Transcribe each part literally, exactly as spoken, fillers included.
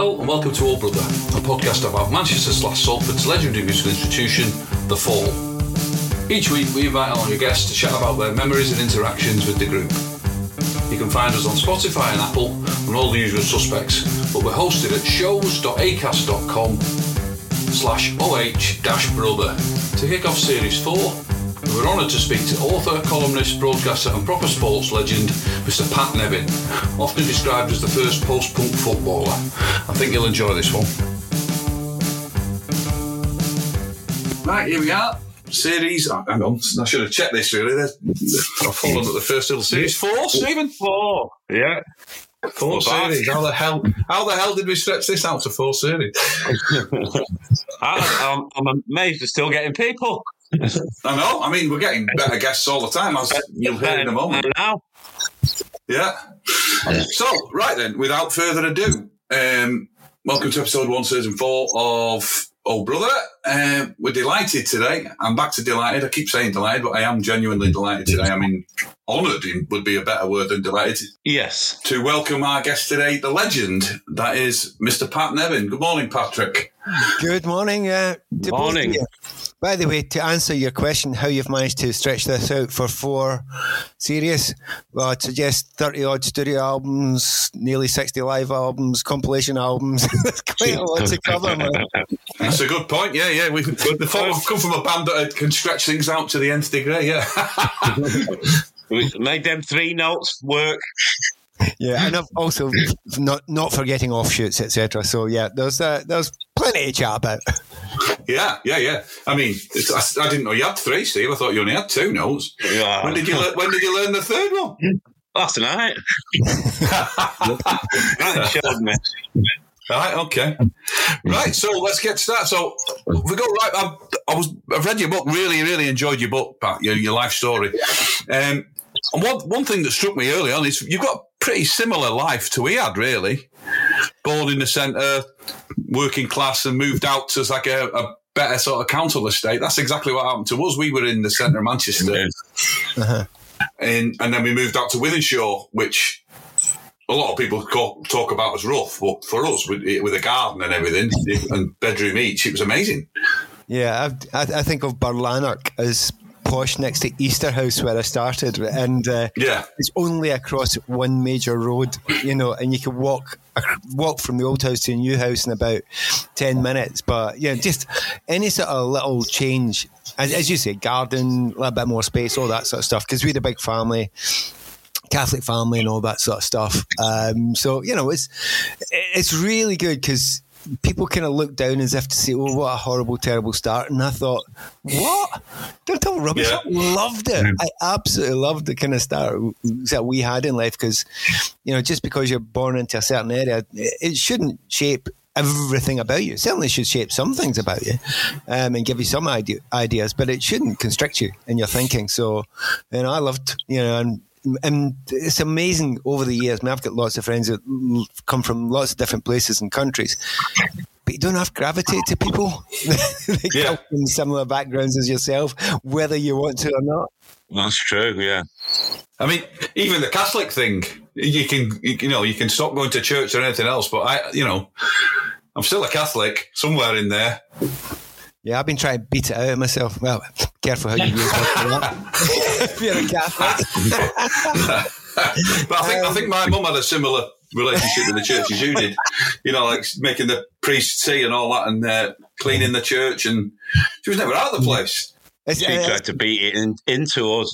Hello and welcome to Old Brother, a podcast about Manchester slash Salford's legendary musical institution, The Fall. Each week we invite on your guests to chat about their memories and interactions with the group. You can find us on Spotify and Apple and all the usual suspects, but we're hosted at shows.acast.com slash oh dash brother. To kick off series four, we're honoured to speak to author, columnist, broadcaster and proper sports legend, Mister Pat Nevin, often described as the first post-punk footballer. I think you'll enjoy this one. Right, here we are. Series, oh, hang on, I should have checked this really. I've fallen at the first little series. Four, Stephen? Four, yeah. Four Four series. How the hell? How the hell did we stretch this out to four series? I, I'm, I'm amazed we're still getting people. I know. I mean, we're getting better guests all the time, as you'll hear in a moment. Now. Yeah. So, right then, without further ado, um, welcome to episode one, season four of Old Brother. Um, we're delighted today. I'm back to delighted. I keep saying delighted, but I am genuinely delighted today. I mean, honoured would be a better word than delighted. Yes. To welcome our guest today, the legend, that is Mister Pat Nevin. Good morning, Patrick. Good morning. Uh, to morning. Both of you. By the way, to answer your question, how you've managed to stretch this out for four series, well, I'd suggest thirty-odd studio albums, nearly sixty live albums, compilation albums. There's quite a lot to cover, man. That's a good point, yeah, yeah. We've, we've come from a band that can stretch things out to the nth degree, yeah. We made them three notes work. Yeah, and I've also not not forgetting offshoots, et cetera. So yeah, there's uh, there's plenty to chat about. Yeah, yeah, yeah. I mean, it's, I, I didn't know you had three, Steve. I thought you only had two notes. Yeah. When did you learn, when did you learn the third one? Last night. That showed me. Right, okay. Right, so let's get started. So we go right. I, I was I've read your book. Really, really enjoyed your book, Pat. Your your life story. Um, and one one thing that struck me early on is you've got a pretty similar life to we had, really. Born in the centre, working class, and moved out to like a, a better sort of council estate. That's exactly what happened to us. We were in the centre of Manchester, uh-huh. and and then we moved out to Wythenshawe, which a lot of people call, talk about as rough, but for us, with, with a garden and everything, and bedroom each, it was amazing. Yeah, I, I think of Barlanark as posh next to Easterhouse where I started, and uh, yeah, it's only across one major road, you know, and you can walk walk from the old house to a new house in about ten minutes. But yeah, just any sort of little change, as, as you say, garden, a little bit more space, all that sort of stuff, because we had a big family, Catholic family and all that sort of stuff. Um, so, you know, it's it's really good because people kind of look down as if to say, oh, what a horrible, terrible start. And I thought, what? Don't tell rubbish. Yeah. I loved it. I absolutely loved the kind of start that we had in life because, you know, just because you're born into a certain area, it shouldn't shape everything about you. It certainly should shape some things about you um, and give you some idea, ideas, but it shouldn't constrict you in your thinking. So, you know, I loved, you know, and And it's amazing over the years. I mean, I've got lots of friends that come from lots of different places and countries, but you don't have to gravitate to people that yeah. come from similar backgrounds as yourself, whether you want to or not. That's true, yeah. I mean, even the Catholic thing, you can, you know, you can stop going to church or anything else, but I, you know, I'm still a Catholic somewhere in there. Yeah, I've been trying to beat it out of myself. Well, careful how you use that. If you're a Catholic. But I think I think my mum had a similar relationship with the church as you did. You know, like making the priest tea and all that, and uh, cleaning the church, and she was never out of the place. She uh, tried to beat it in, into us.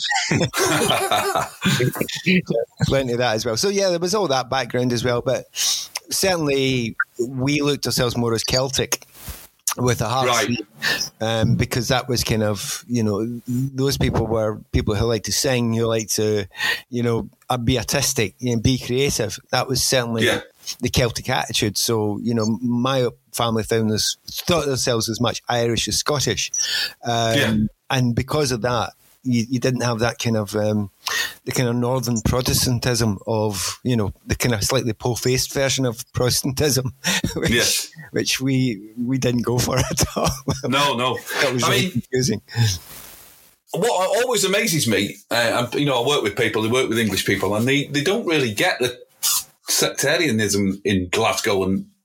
Plenty of that as well. So yeah, there was all that background as well, but certainly we looked ourselves more as Celtic. With a heart, right. um, because that was kind of, you know, those people were people who like to sing, who like to, you know, be artistic, you know, be creative. That was certainly yeah. the Celtic attitude. So, you know, my family found this, thought themselves as much Irish as Scottish, um, yeah. and because of that, you, you didn't have that kind of um, the kind of northern Protestantism of, you know, the kind of slightly po-faced version of Protestantism, which, yes. which we we didn't go for at all. No, no. That was I really mean, confusing. What always amazes me, uh, you know, I work with people, they work with English people, and they, they don't really get the sectarianism in Glasgow and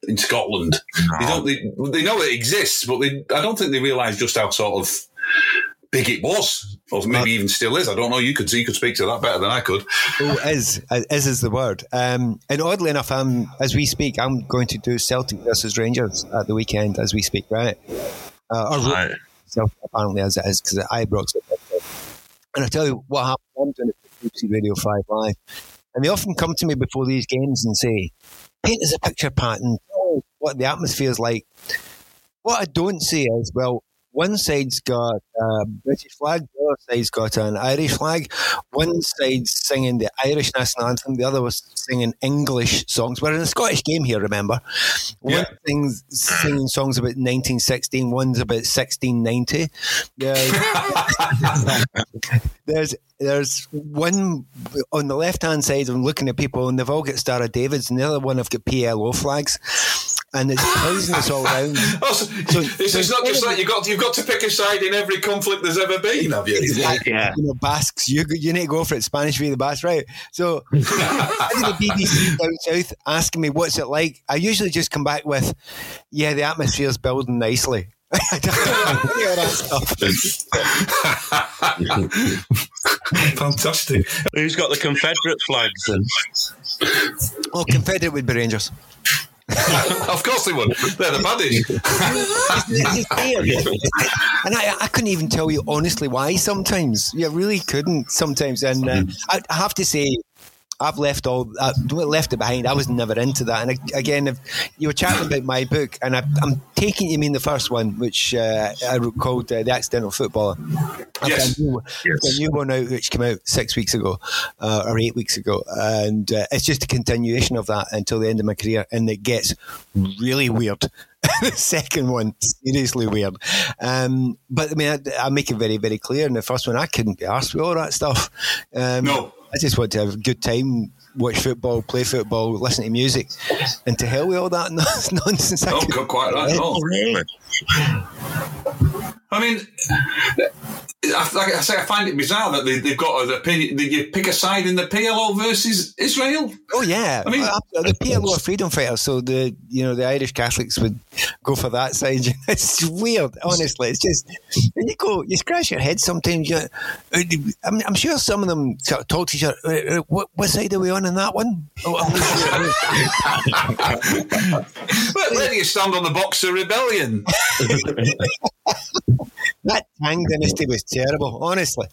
in Scotland. No. They don't. They, they know it exists, but they, I don't think they realise just how sort of big it was, or maybe even still is. I don't know. You could you could speak to that better than I could. Oh, is is is the word. Um, and oddly enough, I'm as we speak, I'm going to do Celtic versus Rangers at the weekend as we speak, right? Uh, or right. Celtic, apparently, as it is, because at Ibrox. And I tell you what happened. I'm doing it for B B C Radio Five Live, and they often come to me before these games and say, "Paint us a picture, Pat, and tell what the atmosphere is like." What I don't say is, well, one side's got a British flag, the other side's got an Irish flag. One side's singing the Irish national anthem, the other was singing English songs. We're in a Scottish game here, remember? One yeah. thing's singing songs about nineteen sixteen, one's about sixteen ninety. There's, there's, there's one on the left-hand side, I'm looking at people, and they've all got Star of Davids, and the other one have got P L O flags. And it's poisonous all around. Oh, so, so, it's, so it's not just like you've got, you've got to pick a side in every conflict there's ever been, have you? Exactly. Yeah. You know, Basques, you, you need to go for it. Spanish v the Basques, right? So, the B B C down south asking me what's it like, I usually just come back with, yeah, the atmosphere's building nicely. I don't know any of that stuff. Fantastic. Who's got the Confederate flags then? Oh, Confederate would be Rangers. Of course they would. They're the baddies. And I, I couldn't even tell you honestly why sometimes. You really couldn't sometimes. And uh, I, I have to say, I've left all uh, left it behind. I was never into that. And I, again, if you were chatting about my book, and I, I'm taking you mean the first one, which uh, I wrote called uh, The Accidental Footballer. I've yes. got a new, yes. got a new one out which came out six weeks ago uh, or eight weeks ago, and uh, it's just a continuation of that until the end of my career, and it gets really weird. The second one, seriously weird. Um, but I mean, I, I make it very, very clear. In the first one, I couldn't be arsed with all that stuff. Um, no. I just want to have a good time, watch football, play football, listen to music, and to hell with all that nonsense. Oh, got quite right. Oh, really? I mean, like I say, I find it bizarre that they, they've got a, opinion. You pick a side in the P L O versus Israel. Oh yeah, I mean, the P L O are freedom fighters, so the you know the Irish Catholics would go for that side. It's weird, honestly. It's just when you go, you scratch your head sometimes. You, I'm, I'm sure some of them sort of talk to each other. What, what side are we on in that one? Oh, where, where do you stand on the Boxer Rebellion? That Tang dynasty was terrible, honestly.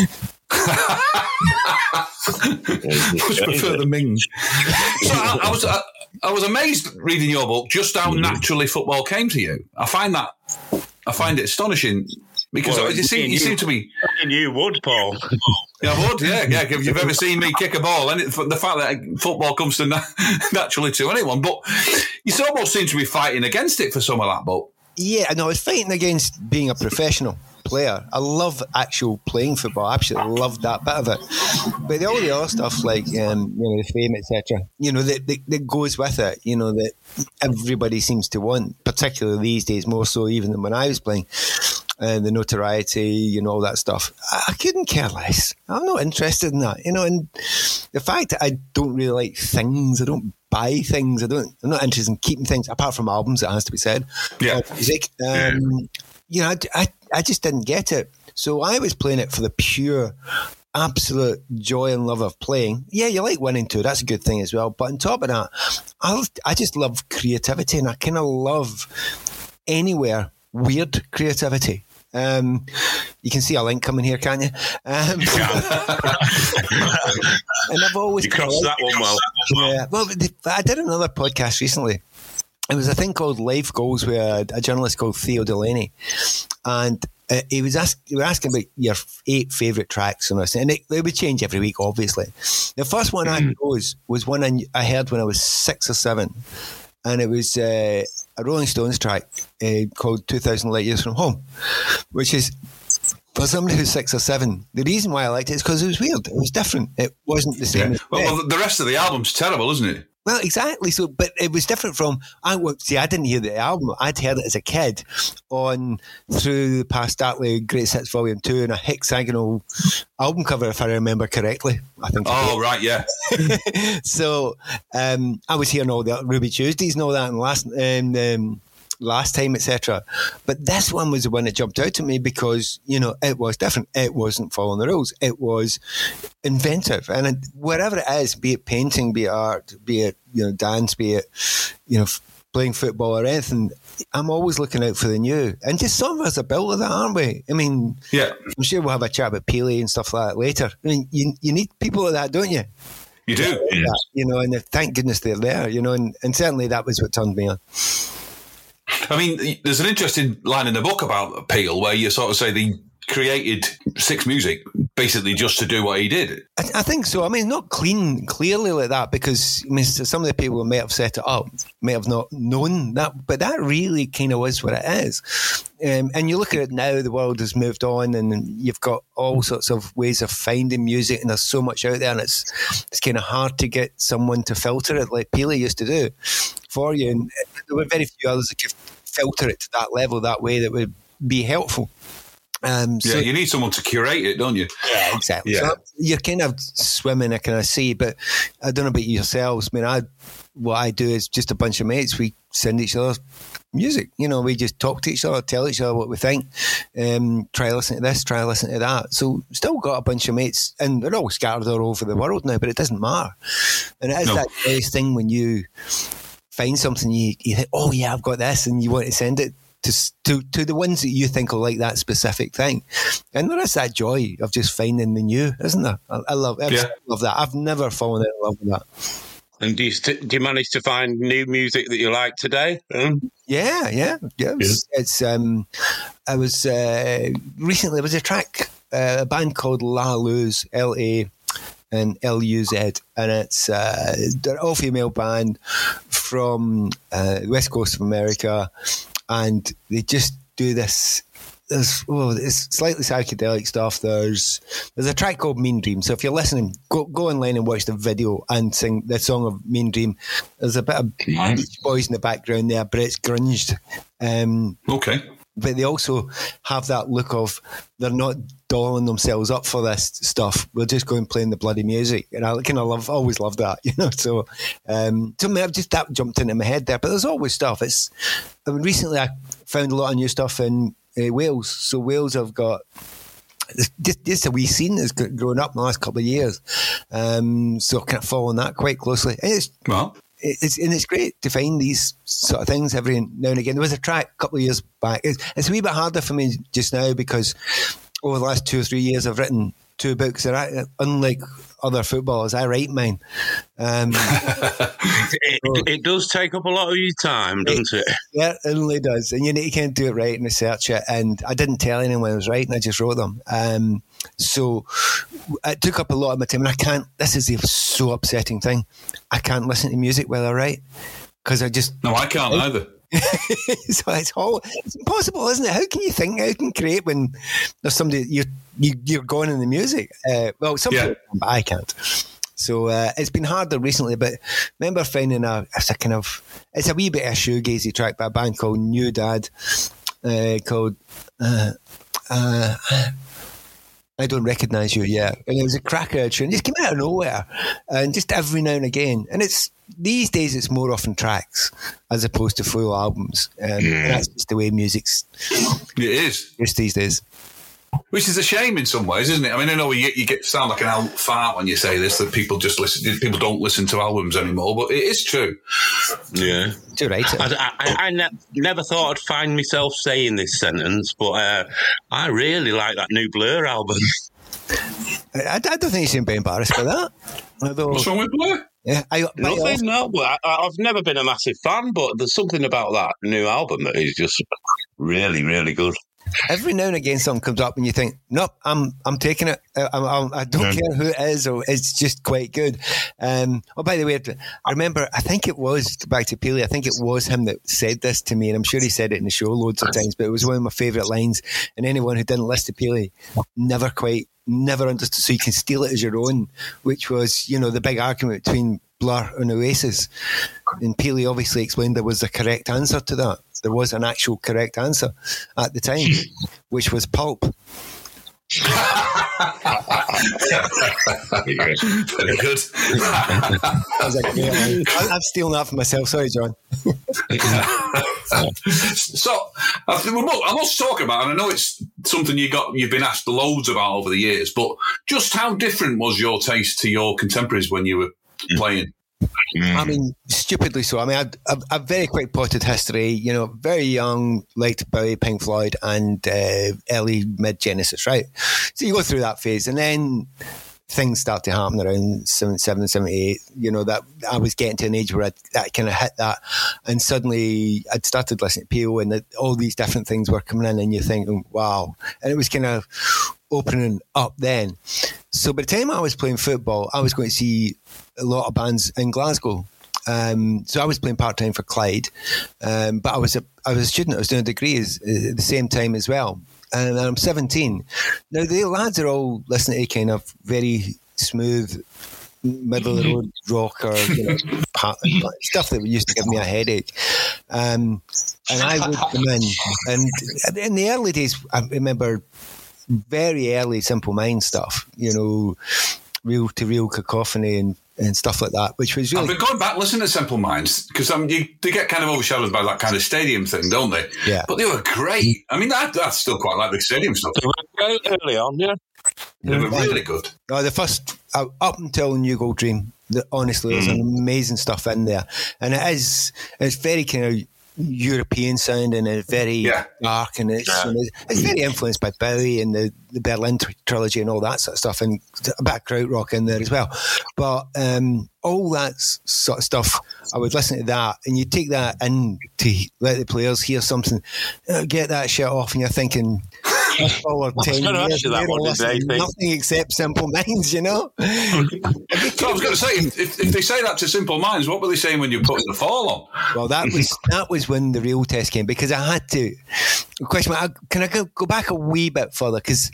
Much prefer the Ming. So I, I was I, I was amazed reading your book just how naturally football came to you. I find that I find it astonishing because well, you seem you seem to be. You would, Paul. Yeah, I would. Yeah, yeah. If you've ever seen me kick a ball, and it, the fact that football comes to na- naturally to anyone, but you almost seem to be fighting against it for some of that, but. Yeah, no, I was fighting against being a professional player. I love actual playing football. I absolutely love that bit of it. But all the other stuff, like um, you know, the fame, et cetera, you know, that, that that goes with it. You know, that everybody seems to want, particularly these days, more so even than when I was playing. And the notoriety, you know, all that stuff. I, I couldn't care less. I'm not interested in that, you know. And the fact that I don't really like things, I don't buy things, I don't. I'm not interested in keeping things apart from albums. It has to be said. Yeah, uh, music. Um, yeah. You know, I, I, I just didn't get it. So I was playing it for the pure, absolute joy and love of playing. Yeah, you like winning too. That's a good thing as well. But on top of that, I I just love creativity, and I kind of love anywhere weird creativity. Um, you can see a link coming here, can't you? Um, and I've always you crossed that one well. Yeah, well, I did another podcast recently. It was a thing called Life Goals with a, a journalist called Theo Delaney, and uh, he was ask, he was asking about your eight favourite tracks and, and it, they would change every week, obviously. The first one I chose was one I, I heard when I was six or seven, and it was uh, a Rolling Stones track uh, called two thousand Light Years From Home, which is, for somebody who's six or seven, the reason why I liked it is because it was weird. It was different. It wasn't the same. Yeah. Well, well, the rest of the album's terrible, isn't it? Well, exactly. So, but it was different from I see. I didn't hear the album. I'd heard it as a kid on through past Darkly Great Hits Volume Two and a hexagonal album cover, if I remember correctly. I think. Oh right, yeah. So um, I was hearing all the Ruby Tuesdays and all that, and last and. Um, last time, et cetera. But this one was the one that jumped out to me because, you know, it was different. It wasn't following the rules. It was inventive. And it, wherever it is, be it painting, be it art, be it, you know, dance, be it, you know, f- playing football or anything, I'm always looking out for the new. And just some of us are built like that, aren't we? I mean, yeah. I'm sure we'll have a chat about Peely and stuff like that later. I mean, you, you need people like that, don't you? You do. Yeah. You know, and thank goodness they're there, you know, and, and certainly that was what turned me on. I mean, there's an interesting line in the book about Peel where you sort of say they created Six Music basically just to do what he did. I, I think so. I mean, not clean, clearly like that, because I mean, some of the people who may have set it up may have not known that, but that really kind of was what it is. Um, and you look at it now, the world has moved on, and you've got all sorts of ways of finding music, and there's so much out there, and it's it's kind of hard to get someone to filter it like Peely used to do for you. And there were very few others that could filter it to that level, that way, that would be helpful. Um, so, yeah, you need someone to curate it, don't you? Yeah, exactly. Yeah. So you're kind of swimming, I kind of see, but I don't know about yourselves. I mean, I what I do is just a bunch of mates. We send each other music. You know, we just talk to each other, tell each other what we think, um, try listen to this, try listen to that. So still got a bunch of mates, and they're all scattered all over the world now, but it doesn't matter. And it is no. that nice thing when you find something, you, you think, oh yeah, I've got this, and you want to send it to, to to the ones that you think will like that specific thing. And there is that joy of just finding the new, isn't there? I, I love I yeah. love that. I've never fallen in love with that. And do you, st- do you manage to find new music that you like today? Um, yeah, yeah, yeah. It's, yeah. it's um, I was uh, recently there was a track, uh, a band called La Luz, L A and L U Z, and it's uh, they're an all-female band from uh, the west coast of America, and they just do this. There's oh, it's slightly psychedelic stuff. There's there's a track called Mean Dream. So if you're listening, go go online and watch the video and sing the song of Mean Dream. There's a bit of Beach Boys in the background there, but it's grunged. Um, okay. But they also have that look of they're not dolling themselves up for this stuff. We're just going playing the bloody music, and I kind of love, always love that, you know. So, um, so I've just that jumped into my head there. But there's always stuff. It's I mean, recently I found a lot of new stuff in uh, Wales. So Wales have got just just a wee scene that's grown up in the last couple of years. Um, so kind of following that quite closely. And it's well. It's, and it's great to find these sort of things every now and again. There was a track a couple of years back. It's, it's a wee bit harder for me just now because over the last two or three years I've written two books. And I, unlike other footballers, I write mine. Um, it, so, it does take up a lot of your time, doesn't it? it? Yeah, it really does. And you need to kind of do it right and research it. And I didn't tell anyone I was writing, I just wrote them. Um, so it took up a lot of my time. And I can't, this is the so upsetting thing, I can't listen to music while I write because I just... No, I can't I, either. So it's all it's impossible, isn't it? How can you think? How can you create when there's somebody you're you, you're going in the music? Uh, well, some yeah. people, but I can't. So uh, it's been harder recently. But I remember finding a, a kind of it's a wee bit of a shoegazy track by a band called New Dad, uh, called uh, uh, I Don't Recognise You Yet, and it was a cracker tune. It just came out of nowhere, and just every now and again, and it's. These days, it's more often tracks as opposed to full albums. Um, and that's just the way music's. It is. Just these days. Which is a shame in some ways, isn't it? I mean, I know you, you get sound like an old fart when you say this, that people just listen, people don't listen to albums anymore, but it is true. Yeah. Too right. I, I, I ne- never thought I'd find myself saying this sentence, but uh, I really like that new Blur album. I, I don't think you should be embarrassed by that. Although, what's wrong with Blur? Yeah, I, Nothing, no. But I, I've never been a massive fan, but there's something about that new album that is just really, really good. Every now and again, something comes up and you think, "Nope, I'm I'm taking it. I, I'm, I don't mm. care who it is, or it's just quite good." Um, oh, by the way, I remember. I think it was back to Peely. I think it was him that said this to me, and I'm sure he said it in the show loads of times. But it was one of my favourite lines. And anyone who didn't listen to Peely never quite. Never understood, so you can steal it as your own, which was, you know, the big argument between Blur and Oasis. And Peely obviously explained there was a correct answer to that. There was an actual correct answer at the time, which was Pulp. Very good. Very good. I was like, yeah, I'm stealing that for myself. Sorry, John. So I think we must, I must talk about, and I know it's something you got, you've been asked loads about over the years, but just how different was your taste to your contemporaries when you were playing? I mean, stupidly so. I mean, I'd, I've a very quick potted history. You know, very young, liked Bowie, Pink Floyd, and uh, early mid Genesis. Right, so you go through that phase, and then things start to happen around seventy-seven, seventy-eight. You know, that I was getting to an age where I'd, I kind of hit that, and suddenly I'd started listening to P O, and the, all these different things were coming in, and you're thinking, wow, and it was kind of opening up then. So by the time I was playing football, I was going to see a lot of bands in Glasgow. Um, so I was playing part time for Clyde, um, but I was a I was a student. I was doing a degree as, uh, at the same time as well, and I'm seventeen. Now the lads are all listening to kind of very smooth, middle of the road rock or you know part, stuff that used to give me a headache. Um, and I would come in, and in the early days, I remember very early Simple Minds stuff. You know, Reel to Reel Cacophony and. and stuff like that, which was really... I've been going back listening to Simple Minds, because um, you, they get kind of overshadowed by that kind of stadium thing, don't they? Yeah. But they were great. I mean, I, I still quite like the stadium stuff. They were great early on, yeah. They were really good. No, the first, uh, up until New Gold Dream, the, honestly, there's mm. amazing stuff in there. And it is, it's very kind of European sound and it's very yeah. dark and it's, yeah. you know, it's very influenced by Bowie and the, the Berlin tr- trilogy and all that sort of stuff, and a bit of krautrock in there as well. But um, all that sort of stuff, I would listen to that, and you take that in to let the players hear something, uh, get that shit off, and you're thinking, oh, ten years later, nothing except Simple Minds, you know? So I was going to say, if, if they say that to Simple Minds, what were they saying when you put the Fall on? Well, that was that was when the real test came, because I had to. Question: Can I go, go back a wee bit further? Because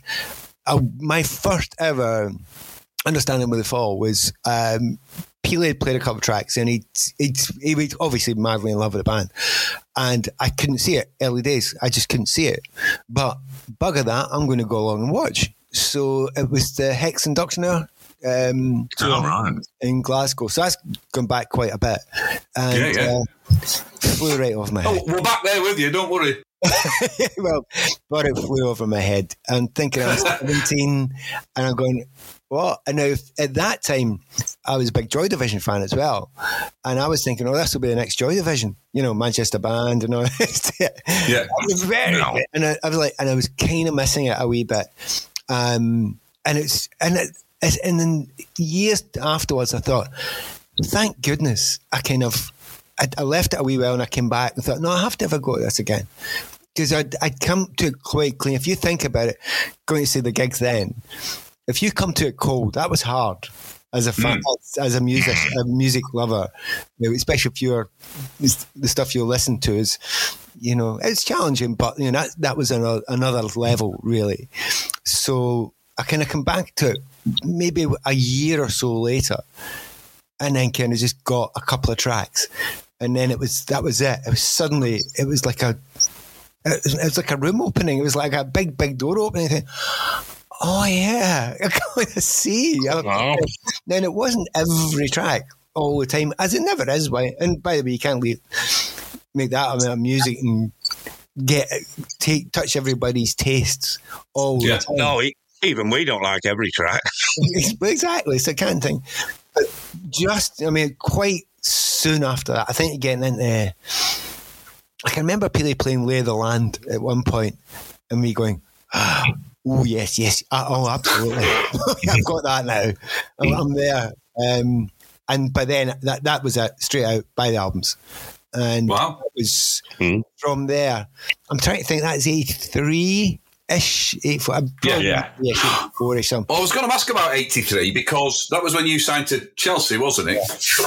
my first ever understanding with the Fall was um, Peely had played a couple of tracks, and he he was obviously madly in love with the band, and I couldn't see it early days. I just couldn't see it, but bugger that, I'm going to go along and watch. So it was the Hex Inductioner um, oh, right. in Glasgow. So that's gone back quite a bit, and yeah, yeah. Uh, flew right off my head. Oh, we're back there with you. Don't worry. Well, but it flew over my head. I'm thinking I was seventeen, and I'm going, what? And now at that time, I was a big Joy Division fan as well, and I was thinking, oh, this will be the next Joy Division, you know, Manchester band and all this. Yeah, very. No. And I, I was like, and I was kind of missing it a wee bit. Um, and it's and it, it's, and then years afterwards, I thought, thank goodness, I kind of. I, I left it a wee while and I came back and thought, no, I have to ever go to this again. Because I'd, I'd come to it quite clean. If you think about it, going to see the gigs then, if you come to it cold, that was hard as a fan, mm. as, as a music a music lover, you know, especially if you're the stuff you listen to is, you know, it's challenging, but you know that that was another, another level really. So I kind of come back to it maybe a year or so later, and then kind of just got a couple of tracks, and then it was that was it. It was suddenly it was like a. It was, it was like a room opening. It was like a big, big door opening. Think, oh, yeah, I'm going to see. Wow. Then it wasn't every track all the time, as it never is. By, and by the way, you can't leave, make that amount of music and get take touch everybody's tastes all yeah. the time. No, even we don't like every track. Exactly. It's a kind of thing. But just, I mean, quite soon after that, I think getting into... I can remember Peely playing Lay of the Land at one point and me going, ah, oh, yes, yes. Oh, absolutely. I've got that now. I'm, I'm there. Um, and by then, that, that was it, straight out, buy the albums. And wow. it was mm. from there. I'm trying to think, that's eighty-three-ish. eighty-four, yeah, yeah. eighty-four-ish something. Well, I was going to ask about eighty-three because that was when you signed to Chelsea, wasn't it?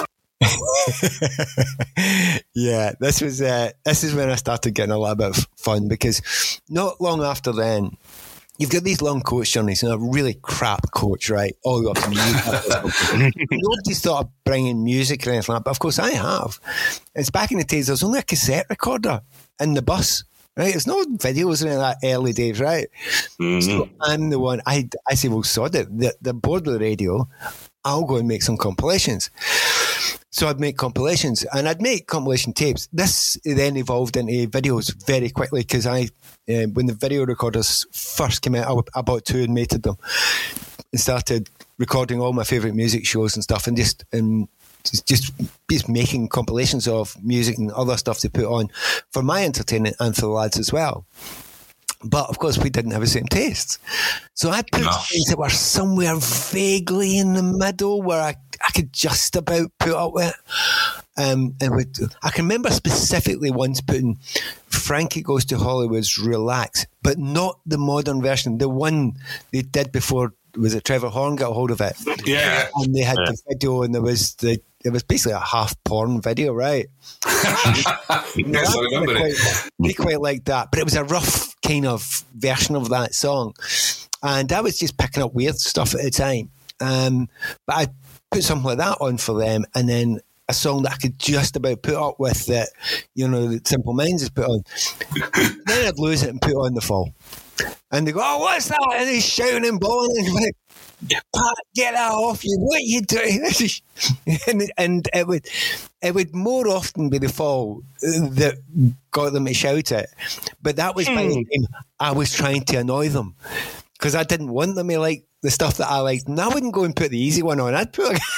Yeah, this was uh, this is when I started getting a little bit of fun, because not long after then you've got these long coach journeys and a really crap coach, right? All the way up to Newcastle. Nobody's thought of bringing music or anything like that, but of course I have. It's back in the days, there was only a cassette recorder in the bus, right? It's no videos in that early days, right? Mm-hmm. So I'm the one, I, I say, well, sod it. They're, they're bored with the radio. I'll go and make some compilations. So I'd make compilations, and I'd make compilation tapes. This then evolved into videos very quickly because I, uh, when the video recorders first came out, I, I bought two and mated them, and started recording all my favourite music shows and stuff, and just and just just making compilations of music and other stuff to put on for my entertainment and for the lads as well. But of course, we didn't have the same tastes. So I put no. things that were somewhere vaguely in the middle where I, I could just about put up with it. Um, and would, I can remember specifically once putting Frankie Goes to Hollywood's Relax, but not the modern version, the one they did before. Was it Trevor Horn got a hold of it? Yeah. And they had yeah. the video, and there was the it was basically a half porn video, right? Yes, I remember quite, it. They quite liked that, but it was a rough kind of version of that song, and I was just picking up weird stuff at the time. Um, but I put something like that on for them, and then a song that I could just about put up with that, you know, that Simple Minds has put on. Then I'd lose it and put on The Fall. And they go, oh, what's that? And he's shouting and bawling. And like, Pat, get that off you. What are you doing? and, and it would it would more often be The Fall that got them to shout it. But that was by the time I was trying to annoy them. Because I didn't want them to like the stuff that I liked. And I wouldn't go and put the easy one on. I'd put like,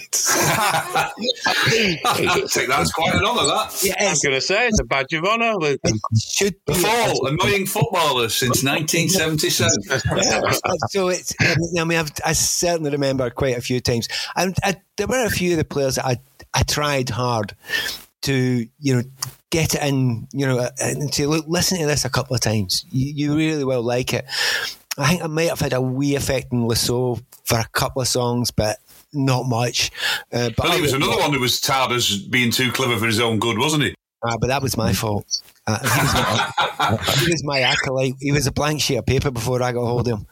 I think that's quite an honour, that. Yeah, I was going to say, it's a badge of honour. It should be. The Fall, annoying footballers since nineteen seventy-seven. Yeah, so it's, I mean, I've, I certainly remember quite a few times. And I, there were a few of the players that I, I tried hard to, you know, get it in, you know, and say, look, listen to this a couple of times. You, you really will like it. I think I might have had a wee effect in Lasso for a couple of songs, but not much. Uh, but well, he was another one who was tarred as being too clever for his own good, wasn't he? Uh, but that was my fault. Uh, he, was my, he was my acolyte. He was a blank sheet of paper before I got hold of him.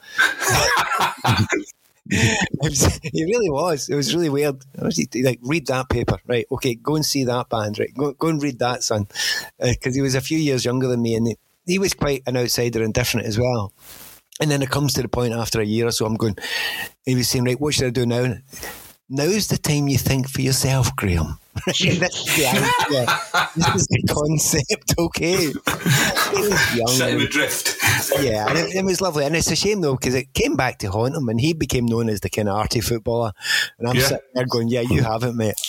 it, was, it really was. It was really weird. I was like, read that paper, right? Okay, go and see that band, right? Go, go and read that, son, because uh, he was a few years younger than me, and he, he was quite an outsider and different as well. And then it comes to the point after a year or so, I'm going, he was saying, right, what should I do now? Now's the time you think for yourself, Graham. This is the idea. This is the concept, okay? He was young. Set him adrift. Yeah, and it, it was lovely. And it's a shame, though, because it came back to haunt him, and he became known as the kind of arty footballer. And I'm yeah. sitting there going, yeah, you haven't, mate.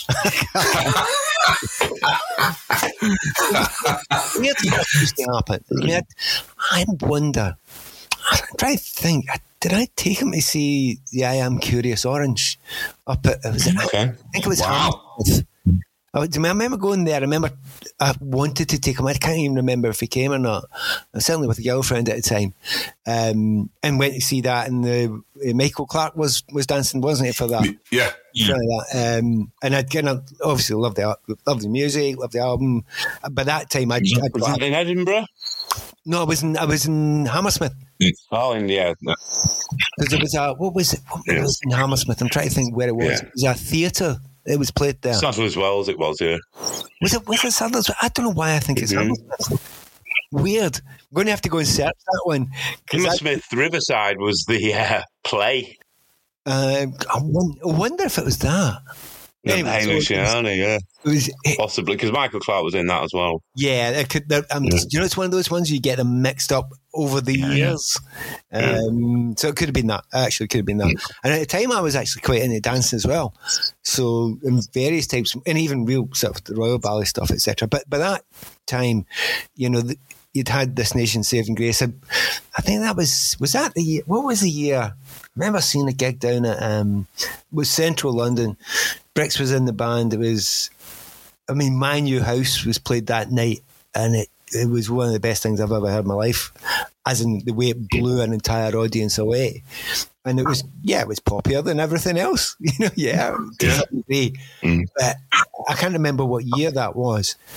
Weird stuff used to happen. I mean, I, I wonder... I'm trying to think. Did I take him to see the I Am Curious Orange up at? Was it, okay. I think it was. Wow. Hammersmith. I, I remember going there. I remember I wanted to take him. I can't even remember if he came or not. I was certainly with a girlfriend at the time, um, and went to see that. And the uh, Michael Clark was was dancing, wasn't he, for that? Yeah. Yeah. That. Um, and I'd kind of obviously loved the loved the music, loved the album. By that time, I'd, I'd was that in Edinburgh? No, I was in I was in Hammersmith. Oh, in yeah. Because there was a what was it? What yeah. was in Hammersmith? I'm trying to think where it was. Yeah. It was a theatre. It was played there. Sadler's Wells, it was. Yeah. Was it? Was it Sadler's? I don't know why I think it's mm-hmm. Hammersmith. Weird. I'm going to have to go and search that one. Hammersmith I, Riverside was the uh, play. Uh, I, wonder, I wonder if it was that. Anyway, so it was, yeah. It was, it, Possibly, because Michael Clark was in that as well. Yeah, it could, um, yeah. You know, it's one of those ones you get them mixed up over the yeah, years. Yeah. Um, so it could have been that. Actually, it could have been that. Yeah. And at the time, I was actually quite into dancing as well. So in various types, and even real sort of the Royal Ballet stuff, et cetera. But by that time, you know, the, you'd had This Nation Saving Grace. I, I think that was was that the year? What was the year? I remember seeing a gig down at um, was Central London. Brix was in the band. It was, I mean, My New House was played that night, and it, it was one of the best things I've ever heard in my life, as in the way it blew an entire audience away. And it was, yeah, it was poppier than everything else, you know, yeah. yeah. Mm. But I can't remember what year that was.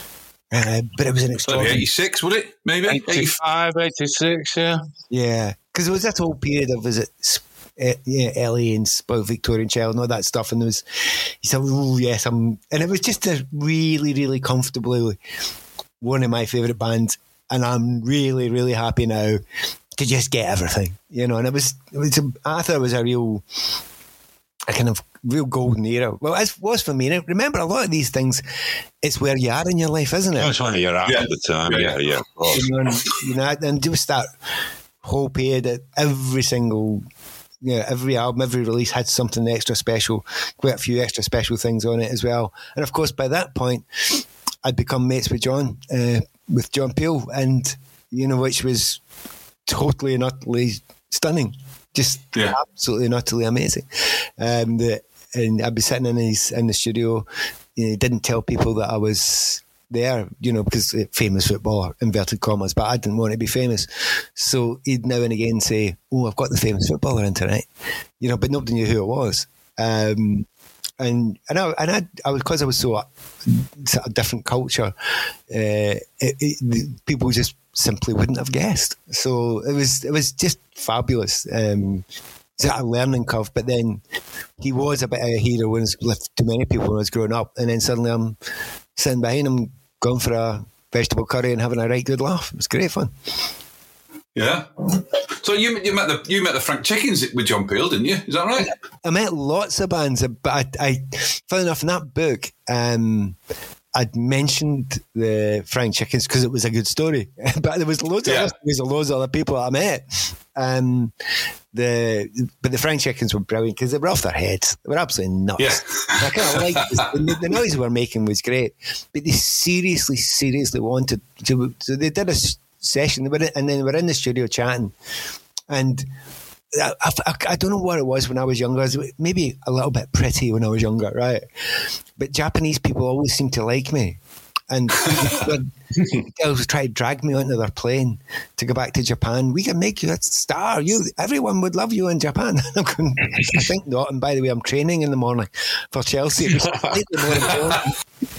Uh, but it was an extraordinary... eighty-six, would it? Maybe? eighty-five, eighty-six, yeah. Yeah, because it was that whole period of, was it, uh, yeah, Ellie and Spoiled Victorian Child and all that stuff, and there was, he said, oh, yes, I'm... And it was just a really, really comfortably one of my favourite bands, and I'm really, really happy now to just get everything, you know, and it was, it was a, I thought it was a real... a kind of real golden era. Well, it was for me. Now, remember, a lot of these things, it's where you are in your life, isn't it? That's where you're at yeah. at the time. Yeah, yeah. yeah of course. You know, and, you know, and just that whole period that every single, you know, every album, every release had something extra special, quite a few extra special things on it as well. And of course, by that point, I'd become mates with John, uh, with John Peel, and, you know, which was totally and utterly stunning. Just yeah. absolutely and utterly amazing. Um, the, and I'd be sitting in his in the studio. You know, he didn't tell people that I was there, you know, because famous footballer, inverted commas, but I didn't want to be famous. So he'd now and again say, "Oh, I've got the famous footballer in tonight," you know, but nobody knew who it was. Um, and and I and I, I was because I was so a, a different culture. Uh, it, it, people just simply wouldn't have guessed. So it was it was just fabulous. Um, it's a learning curve, but then he was a bit of a hero when it's left to many people when I was growing up, and then suddenly I'm sitting behind him, going for a vegetable curry and having a right good laugh. It was great fun. Yeah. So you you met the you met the Frank Chickens with John Peel, didn't you? Is that right? I met lots of bands, but I, I funny enough in that book, um, I'd mentioned the Frank Chickens because it was a good story. But there was loads yeah. of there was loads of other people I met. Um, the but the Frank Chickens were brilliant because they were off their heads. They were absolutely nuts. Yeah. I kind of liked the, the noise they were making was great, but they seriously, seriously wanted to. So they did a session, they were in, and then they were in the studio chatting, and I, I, I don't know what it was when I was younger. I was maybe a little bit pretty when I was younger, right? But Japanese people always seemed to like me. And girls try to drag me onto their plane to go back to Japan. We can make you a star. You, everyone would love you in Japan. I'm going, I think not. And by the way, I'm training in the morning for Chelsea. It was slightly more important.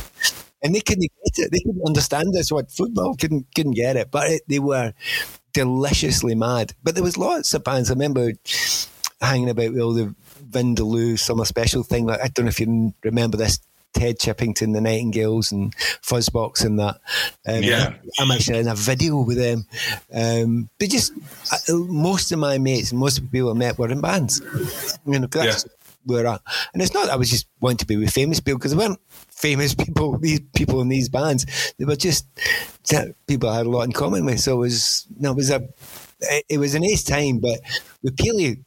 And they couldn't get it. They couldn't understand this. What football couldn't couldn't get it. But it, they were deliciously mad. But there was lots of bands. I remember hanging about with all the Vindaloo summer special thing. Like, I don't know if you remember this. Ted Chippington, the Nightingales, and Fuzzbox, and that. Um, yeah, I'm actually in a video with them. Um, but just uh, most of my mates and most of the people I met were in bands. You know, that's yeah. where I. And it's not that I was just wanting to be with famous people, because they weren't famous people. These people in these bands, they were just people I had a lot in common with. So it was, no, it was a, it was an ace time. But with Peely,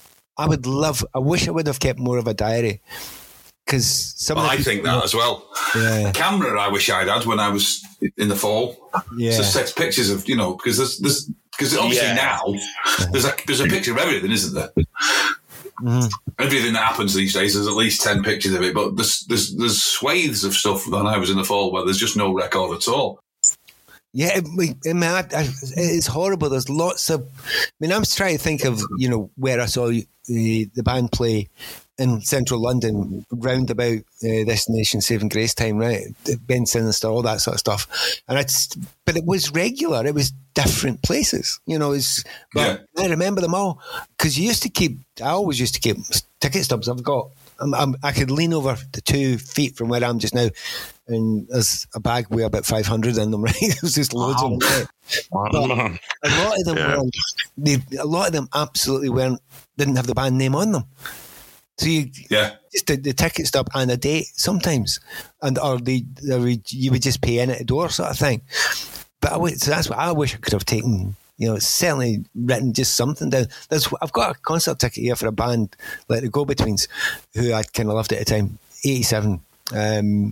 I would love. I wish I would have kept more of a diary. Because some well, of the I think that as well. Yeah. A camera I wish I'd had when I was in the fall. Yeah. So sets pictures of, you know, because there's there's because obviously yeah. now there's a there's a picture of everything, isn't there? Mm-hmm. Everything that happens these days, there's at least ten pictures of it. But there's there's there's swathes of stuff when I was in the fall where there's just no record at all. Yeah, it, it, I, I, it's horrible. There's lots of. I mean, I'm trying to think of, you know, where I saw the, the band play in central London, round about uh, this Nation Saving Grace time, right? Ben Sinister, all that sort of stuff. And it's, but it was regular. It was different places, you know. It's, but yeah. I remember them all because you used to keep. I always used to keep ticket stubs. I've got. I'm, I'm, I could lean over the two feet from where I am just now, and there's a bag with about five hundred in them, right? There's just loads wow. of them. But a lot of them yeah. weren't, they, a lot of them absolutely weren't, didn't have the band name on them. So you, yeah, just the, the ticket stub and a date sometimes, and or they, they you would just pay in at the door sort of thing. But I would, so that's what I wish I could have taken. You know, it's certainly written just something down. There's, I've got a concert ticket here for a band like the Go-Betweens, who I kind of loved at the time, eighty-seven. Um,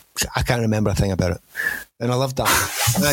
I can't remember a thing about it. And I loved that. And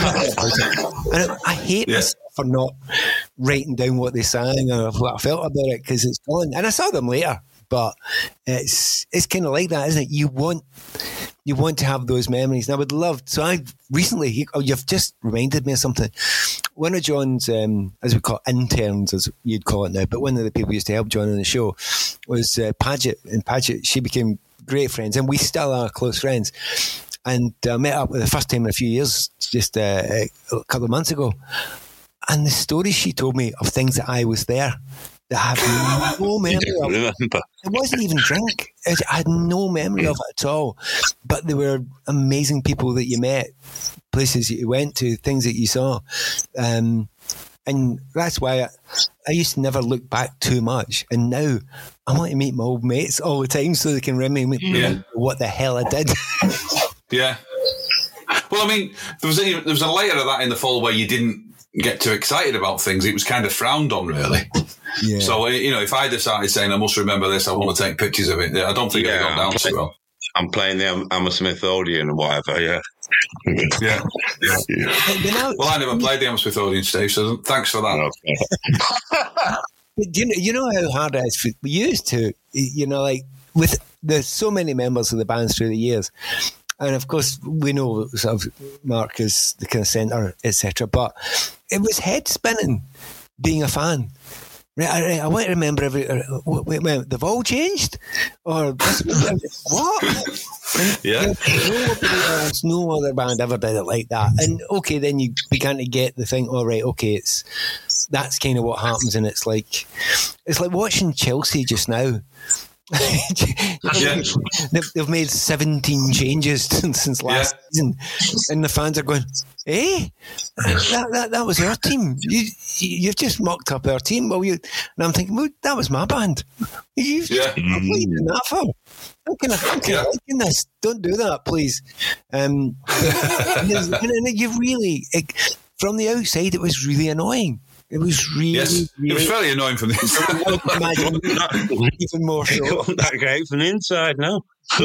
I, I, and I hate yeah. myself for not writing down what they sang or what I felt about it, because it's gone. And I saw them later, but it's it's kind of like that, isn't it? You want... You want to have those memories. And I would love, so I recently, oh, you've just reminded me of something. One of John's, um, as we call it, interns, as you'd call it now, but one of the people who used to help John on the show was uh, Paget. And Paget, she became great friends, and we still are close friends. and I uh, met up with the first time in a few years, just uh, a couple of months ago. And the stories she told me of things that I was there that I have no memory of. Remember. It wasn't even drink. I had no memory of it at all. But they were amazing people that you met, places that you went to, things that you saw. Um, and that's why I, I used to never look back too much. And now I want to meet my old mates all the time so they can remember Yeah. what the hell I did. Yeah. Well, I mean, there was, a, there was a layer of that in the fall where you didn't get too excited about things. It was kind of frowned on, really. Yeah. So, you know, if I decided saying, I must remember this, I want to take pictures of it, I don't think Yeah, I'd gone down I'm so well. I'm playing the Hammersmith Odeon and whatever, yeah. Yeah. yeah. But now, Well, I never played the Hammersmith Odeon, Steve, so thanks for that. Okay. But do you know, you know how hard it is for we used to, you know, like with there's so many members of the bands through the years, and of course we know sort of Mark is the kind of centre, et cetera. But it was head spinning being a fan. Right, I, I want to remember every. Uh, wait, wait, they've all changed, or this, what? And, Yeah. you know, nobody else, no other band ever did it like that. And okay, then you began to get the thing. All right, okay, it's that's kind of what happens, and it's like it's like watching Chelsea just now. Yeah. they've, they've made seventeen changes since, since last Yeah. season, and the fans are going, "Eh, that, that, that was our team. You, you've just mocked up our team." Well, you and I'm thinking, well, that was my band. You've Yeah. what are you doing that for? I'm kind of, I'm kind of liking this. Don't do that, please. Um, and, and you really, it, from the outside, it was really annoying. It was really, Yes. really It was fairly annoying from the inside. I can imagine even more so. It wasn't that great from the inside, no.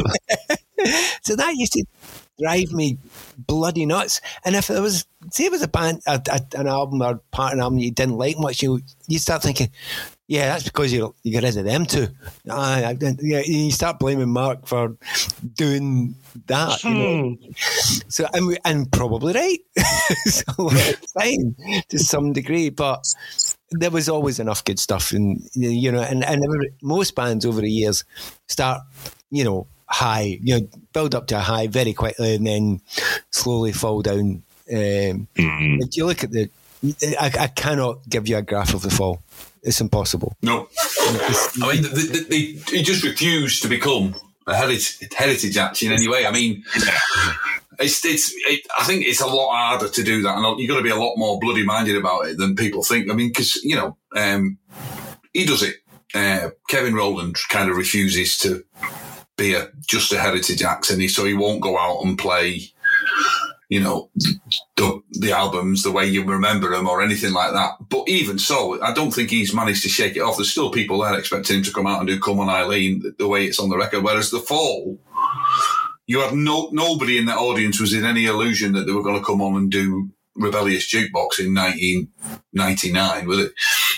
So that used to drive me bloody nuts. And if there was, say, it was a band, a, a, an album or part of an album you didn't like much, you you start thinking, yeah, that's because you you got rid of them too. Ah, I, yeah, you start blaming Mark for doing that. You know? So and we, and probably right. So it's fine to some degree, but there was always enough good stuff, and you know, and and every, most bands over the years start, you know, high, you know, build up to a high very quickly, and then slowly fall down. Um, Mm. If you look at the, I, I cannot give you a graph of the fall. It's impossible. No. I mean, they, they, they, he just refused to become a heritage, heritage act in any way. I mean, it's, it's, it, I think it's a lot harder to do that, and you've got to be a lot more bloody minded about it than people think. I mean, because, you know, um, he does it. Uh, Kevin Rowland kind of refuses to be a just a heritage act, and he, so he won't go out and play, you know, the, the albums the way you remember them or anything like that. But even so, I don't think he's managed to shake it off. There's still people there expecting him to come out and do Come On Eileen the, the way it's on the record. Whereas The Fall, you had no nobody in that audience was in any illusion that they were going to come on and do Rebellious Jukebox in nineteen ninety-nine, was it?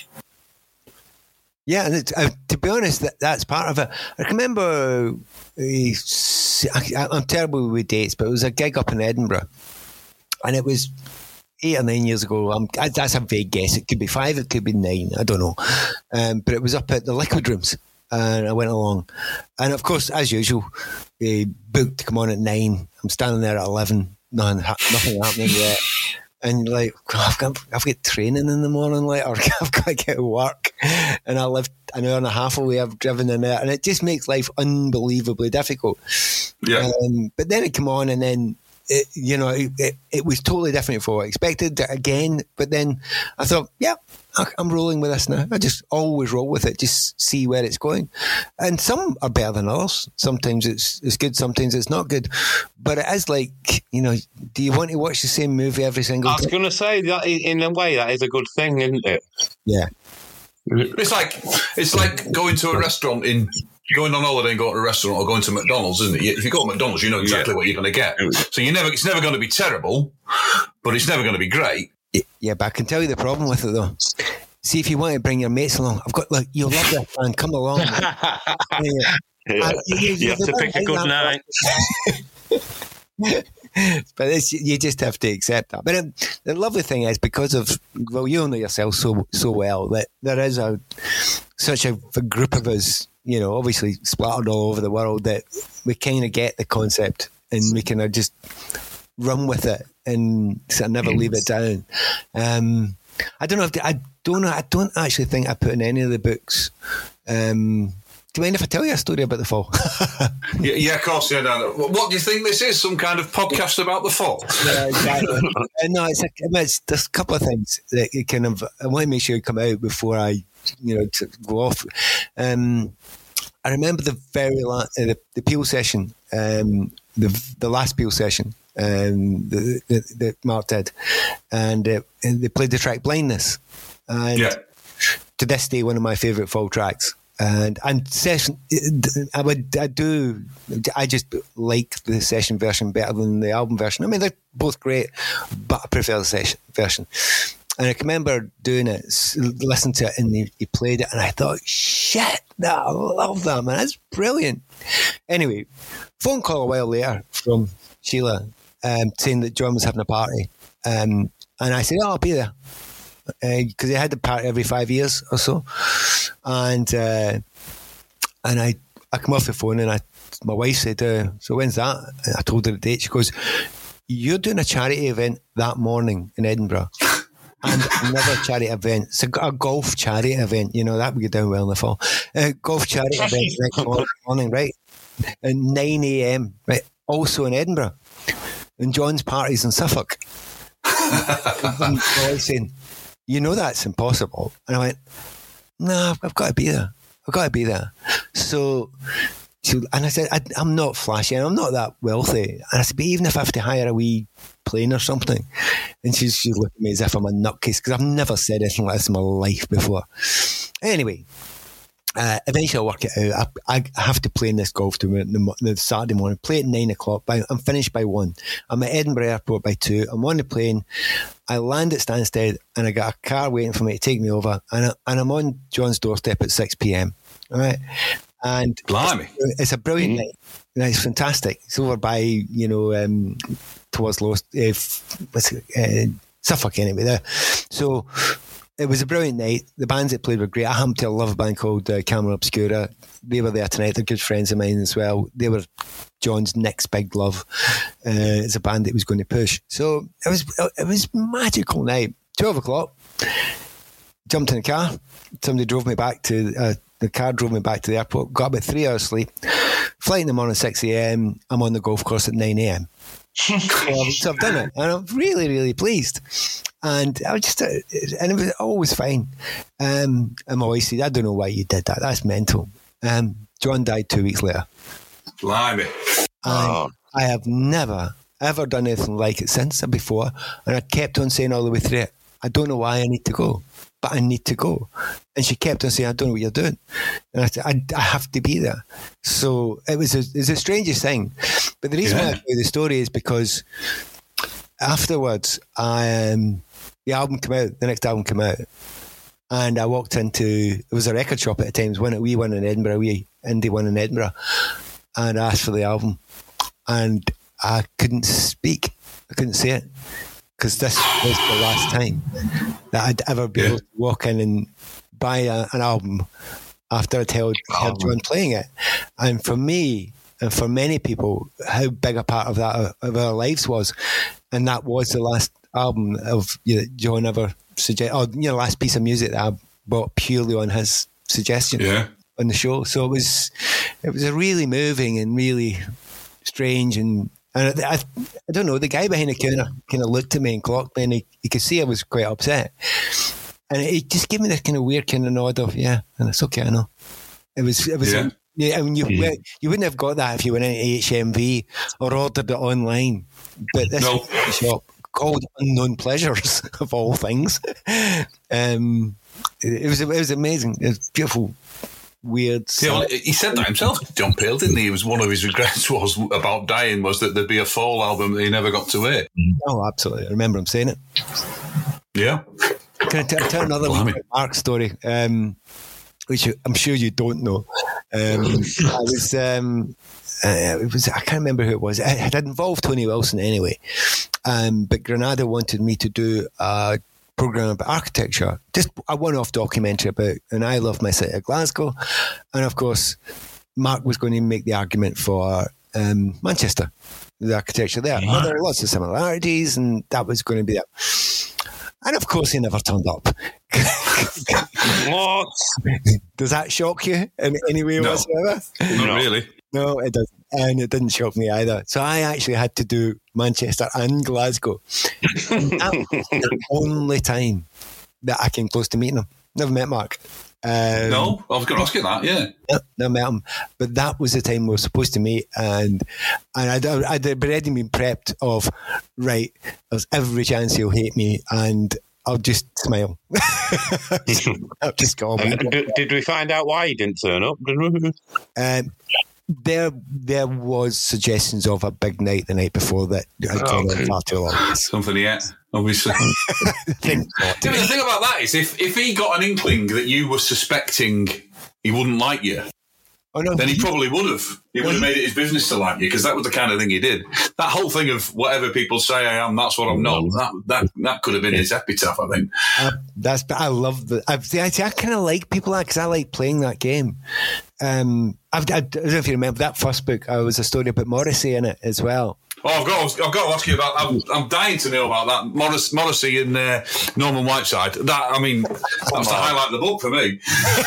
Yeah, and it's, uh, to be honest, that, that's part of it. I can remember, uh, I, I'm terrible with dates, but it was a gig up in Edinburgh, and it was eight or nine years ago. Um, I, that's a vague guess. It could be five, it could be nine. I don't know. Um, but it was up at the Liquid Rooms, and I went along. And of course, as usual, they booked to come on at nine. I'm standing there at eleven. Nothing, nothing happening yet. And like, I've got, I've got training in the morning, like, or I've got to get to work, and I live an hour and a half away. I've driven in there, and it just makes life unbelievably difficult. Yeah. Um, but then it came on, and then it, you know, it, it, it was totally different from what I expected again. But then I thought, yeah, I'm rolling with this now. I just always roll with it, just see where it's going. And some are better than others. Sometimes it's it's good, sometimes it's not good. But it is like, you know, do you want to watch the same movie every single I was time? going to say that in a way that is a good thing, isn't it? Yeah. It's like it's like going to a restaurant in going on holiday and going to a restaurant or going to McDonald's, isn't it? If you go to McDonald's, you know exactly Yeah. what you're going to get. So you never it's never going to be terrible, but it's never going to be great. Yeah, but I can tell you the problem with it though. See, if you want to bring your mates along, I've got, look, you'll love this man, come along. Yeah. Yeah. Uh, you, you, You have to pick a good night. But it's, you just have to accept that. But um, the lovely thing is, because of, well, you know yourself so so well, that there is a such a, a group of us, you know, obviously splattered all over the world, that we kind of get the concept and we kind of just run with it and sort of never leave it down. Um, I don't know if the, I don't know. I don't actually think I put in any of the books. Um, do you mind if I tell you a story about the fall? yeah, yeah, of course. Yeah, no, no. What do you think this is? Some kind of podcast about the fall? Yeah, exactly. uh, no, it's, a, it's there's a couple of things that you kind of. I want to make sure you come out before I, you know, to go off. Um, I remember the very last uh, the, the Peel session, um, the the last Peel session. Um, that, that, that Mark did, and, uh, and they played the track Blindness, and yeah. to this day one of my favourite fall tracks. And and session, I would I do I just like the session version better than the album version. I mean, they're both great, but I prefer the session version. And I can remember doing it, listening to it, and he, he played it, and I thought, shit, that, I love that, man, that's brilliant. Anyway, phone call a while later from Sheila. Um, saying that John was having a party, um, and I said, "Oh, I'll be there," because uh, they had the party every five years or so. And uh, and I I come off the phone, and I my wife said, uh, "So when's that?" And I told her the date. She goes, "You're doing a charity event that morning in Edinburgh." And another charity event. It's a, a golf charity event. You know, that would go down well in the fall. Uh, golf charity event next morning, morning, right? At nine a.m., right? Also in Edinburgh. And John's party's in Suffolk. And my wife saying, "You know that's impossible." And I went, "No, I've got to be there. I've got to be there." So, she, and I said, I, I'm not flashy, and I'm not that wealthy. And I said, "But even if I have to hire a wee plane or something," and she's she's looking at me as if I'm a nutcase, because I've never said anything like this in my life before. Anyway, uh, eventually I'll work it out. I, I have to play in this golf tournament the, the Saturday morning. Play at nine o'clock. By, I'm finished by one. I'm at Edinburgh Airport by two. I'm on the plane. I land at Stansted, and I got a car waiting for me to take me over. And, I, and I'm on John's doorstep at six p.m. All right, and Blimey. It's, it's a brilliant mm-hmm. night. And it's fantastic. It's over by, you know, um, towards Lost, uh, what's it, uh, Suffolk anyway. There, so. It was a brilliant night. The bands that played were great. I happen to love a band called uh, Camera Obscura. They were there tonight. They're good friends of mine as well. They were John's next big love. Uh, it's a band that was going to push. So it was it was a magical night. twelve o'clock. Jumped in the car. Somebody drove me back to, uh, the car drove me back to the airport. Got about three hours sleep. Flight in the morning, six a.m. I'm on the golf course at nine a.m. so, I've, so I've done it. And I'm really, really pleased. And I was just, uh, and it was always fine. Um, and my wife said, "I don't know why you did that. That's mental." Um, John died two weeks later. Blimey. And I have never, ever done anything like it since or before. And I kept on saying all the way through it, "I don't know why I need to go, but I need to go." And she kept on saying, "I don't know what you're doing." And I said, I, I have to be there. So it was, a, it was the strangest thing. But the reason yeah. why I tell you the story is because afterwards, I um, the album came out, the next album came out, and I walked into, it was a record shop at the time, one, we one in Edinburgh, we indie one in Edinburgh, and I asked for the album, and I couldn't speak, I couldn't say it, because this was the last time that I'd ever be yeah. able to walk in and buy a, an album after I'd held, heard John playing it. And for me, and for many people, how big a part of that of our lives was, and that was the last album of, you know, John ever suggest, or, you know, last piece of music that I bought purely on his suggestion yeah. on the show. So it was, it was a really moving and really strange, and and I, I, I don't know, the guy behind the counter kind of looked at me and clocked me, and he, he could see I was quite upset, and it just gave me this kind of weird kind of nod of yeah, and it's okay, I know. It was it was. Yeah. Yeah, I mean, you yeah. you wouldn't have got that if you went into H M V or ordered it online. But this no. shop called Unknown Pleasures, of all things. Um, it, it was it was amazing. It was beautiful, weird. Yeah, well, he said that himself, John Peel, didn't he? It was one of his regrets was about dying was that there'd be a fall album that he never got to hear. Oh, absolutely! I remember him saying it. Yeah. Can I t- tell another well, Mark story? Um, which I'm sure you don't know. Um, I was, um, uh, it was, I can't remember who it was. It had involved Tony Wilson anyway. Um, but Granada wanted me to do a program about architecture, just a one-off documentary about, and I love my city of Glasgow. And of course, Mark was going to make the argument for um, Manchester, the architecture there. Well, there are lots of similarities, and that was going to be it. And of course, he never turned up. What? Does that shock you in any way No. whatsoever? Not No. really. No, it doesn't. And it didn't shock me either. So I actually had to do Manchester and Glasgow. That was the only time that I came close to meeting him. Never met Mark. Um, No, I was going to ask you that, yeah. no, never met him. But that was the time we were supposed to meet. And and I'd, I'd already been prepped of, right, there's every chance he'll hate me and I'll just smile. I'll just go on. And did, did we find out why he didn't turn up? Did we? Um, there, there was suggestions of a big night the night before that had gone Okay. on far too long. Something yet, obviously. I think so. See, but the thing about that is, if, if he got an inkling that you were suspecting he wouldn't like you, Oh no, then he probably would have. He would have made it his business to like you, because that was the kind of thing he did. That whole thing of whatever people say I am, that's what I'm not. That that that could have been his epitaph, I think. Uh, that's. I love the. I, see, I, I kind of like people like because I like playing that game. Um, I, I, I don't know if you remember that first book. I was a story about Morrissey in it as well. Oh, I've got, I've got to ask you about. I'm, I'm dying to know about that Morris, Morrissey and uh, Norman Whiteside. That I mean, that's the highlight of the book for me.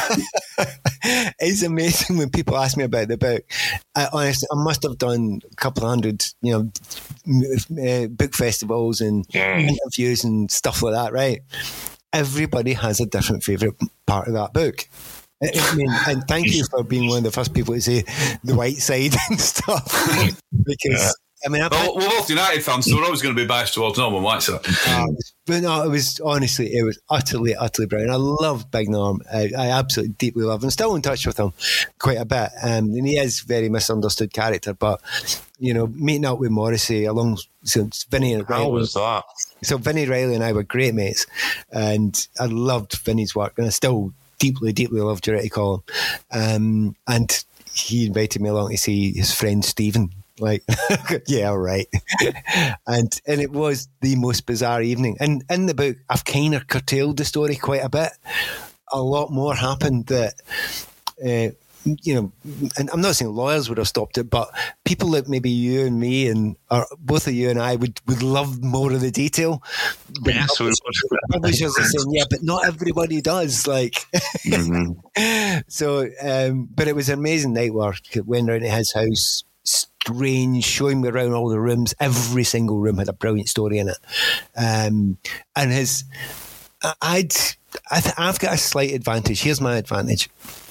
It's amazing when people ask me about the book. I honestly, I must have done a couple of hundred, you know, m- uh, book festivals and Mm. interviews and stuff like that. Right? Everybody has a different favourite part of that book. I I mean, and thank you for being one of the first people to say the white side and stuff. Because I mean, I've, Well, we're both United fans, so we're always going to be biased towards Norman Whiteside. Um, but no, it was honestly, it was utterly, utterly brilliant. I love Big Norm. I, I absolutely deeply love him. Still in touch with him quite a bit. Um, and he is a very misunderstood character. But, you know, meeting up with Morrissey along, so Vinny and How Riley. was that? So Vinny Riley and I were great mates. And I loved Vinny's work. And I still deeply, deeply love Duretti Column. Um, and he invited me along to see his friend Stephen. Like, yeah, all right. and and it was the most bizarre evening. And in the book, I've kind of curtailed the story quite a bit. A lot more happened that, uh, you know, and I'm not saying lawyers would have stopped it, but people that maybe you and me and or both of you and I would, would love more of the detail. But Yes, we publishers are saying, yeah, but not everybody does. Like, Mm-hmm. so, um, but it was an amazing night where I went around to his house. Strange, showing me around all the rooms. Every single room had a brilliant story in it. Um, and his, I'd, I th- I've got a slight advantage. Here's my advantage.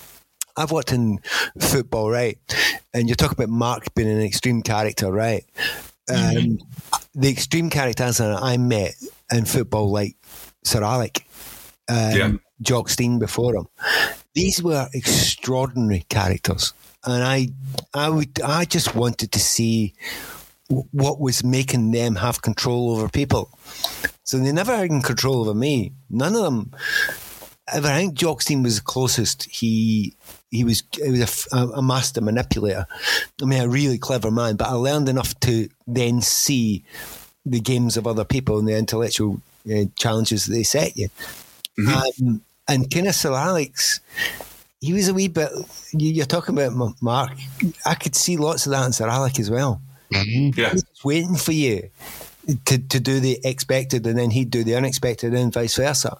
I've worked in football, right? And you're talking about Mark being an extreme character, right? Um, mm-hmm. The extreme characters that I met in football, like Sir Alec, um, yeah. Jock Stein before him, these were extraordinary characters. And I, I would, I just wanted to see w- what was making them have control over people. So they never had control over me. None of them. Ever. I think Jock Stein was the closest. He, he was, he was a, a master manipulator. I mean, a really clever man. But I learned enough to then see the games of other people and the intellectual uh, challenges that they set you. Mm-hmm. Um, and kind of Sir Alex. He was a wee bit. You're talking about Mark. I could see lots of that in Sir Alec as well. Mm-hmm. Yeah, he was waiting for you to, to do the expected, and then he'd do the unexpected, and vice versa.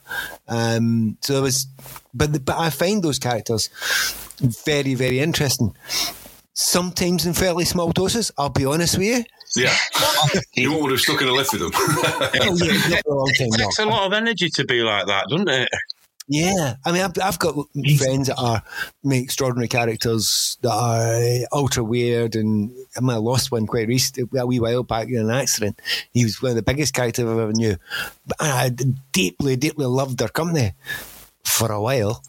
Um, so it was, but the, but I find those characters very, very interesting. Sometimes in fairly small doses. I'll be honest with you. Yeah, you would have stuck in a lift with them. Oh, yeah, not for a long time, It takes no. a lot of energy to be like that, doesn't it? Yeah, I mean, I've, I've got friends that are make extraordinary characters that are ultra weird, and I mean, I lost one quite recently, a wee while back in an accident. He was one of the biggest characters I've ever knew, but I deeply, deeply loved their company for a while.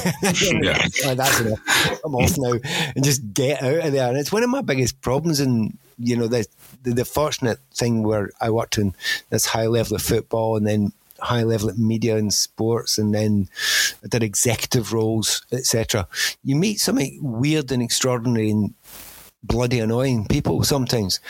Yeah. Oh, that's enough. I'm off now, and just get out of there. And it's one of my biggest problems. And you know, the, the the fortunate thing where I worked in this high level of football, and then high level at media and sports, and then I did executive roles, et cetera. You meet some weird and extraordinary and bloody annoying people sometimes.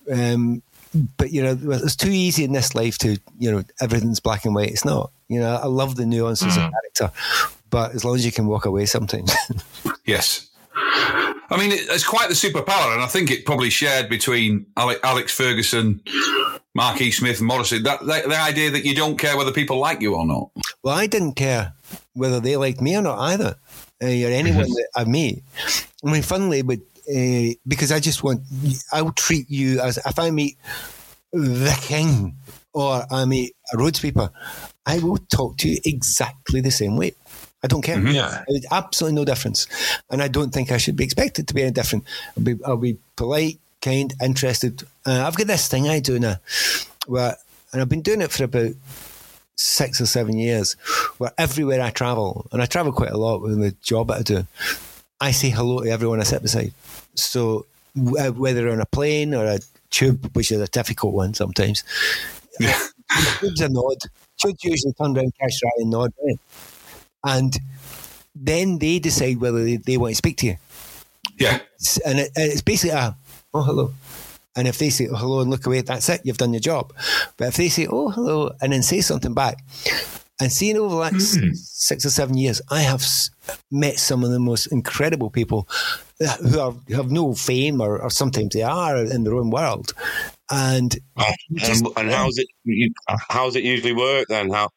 Um, but, you know, it's too easy in this life to, you know, everything's black and white. It's not. You know, I love the nuances mm. of character, but as long as you can walk away sometimes. Yes. I mean, it, it's quite the superpower, and I think it probably shared between Alex, Alex Ferguson, Mark E. Smith, and Morrissey. That, that the idea that you don't care whether people like you or not. Well, I didn't care whether they liked me or not either, uh, or anyone that I meet. I mean, funnily, but uh, because I just want, I'll treat you as if I meet the king or I meet a roadsweeper, I will talk to you exactly the same way. I don't care. Mm-hmm. Yeah. There's absolutely no difference. And I don't think I should be expected to be any different. I'll be, I'll be polite, kind, interested. Uh, I've got this thing I do now where, and I've been doing it for about six or seven years, where everywhere I travel, and I travel quite a lot with the job that I do, I say hello to everyone I sit beside. So w- whether on a plane or a tube, which is a difficult one sometimes, Yeah. tube's a nod. Tube's usually turn around, catch your eye and nod, right? And then they decide whether they, they want to speak to you. Yeah. It's, and it, it's basically a, oh, hello. And if they say, oh, hello, and look away, that's it, you've done your job. But if they say, oh, hello, and then say something back, and seeing over the last mm. six or seven years, I have met some of the most incredible people who are, who have no fame, or, or sometimes they are in their own world. And uh, just, and, and how's it? You, how's it usually work then? How?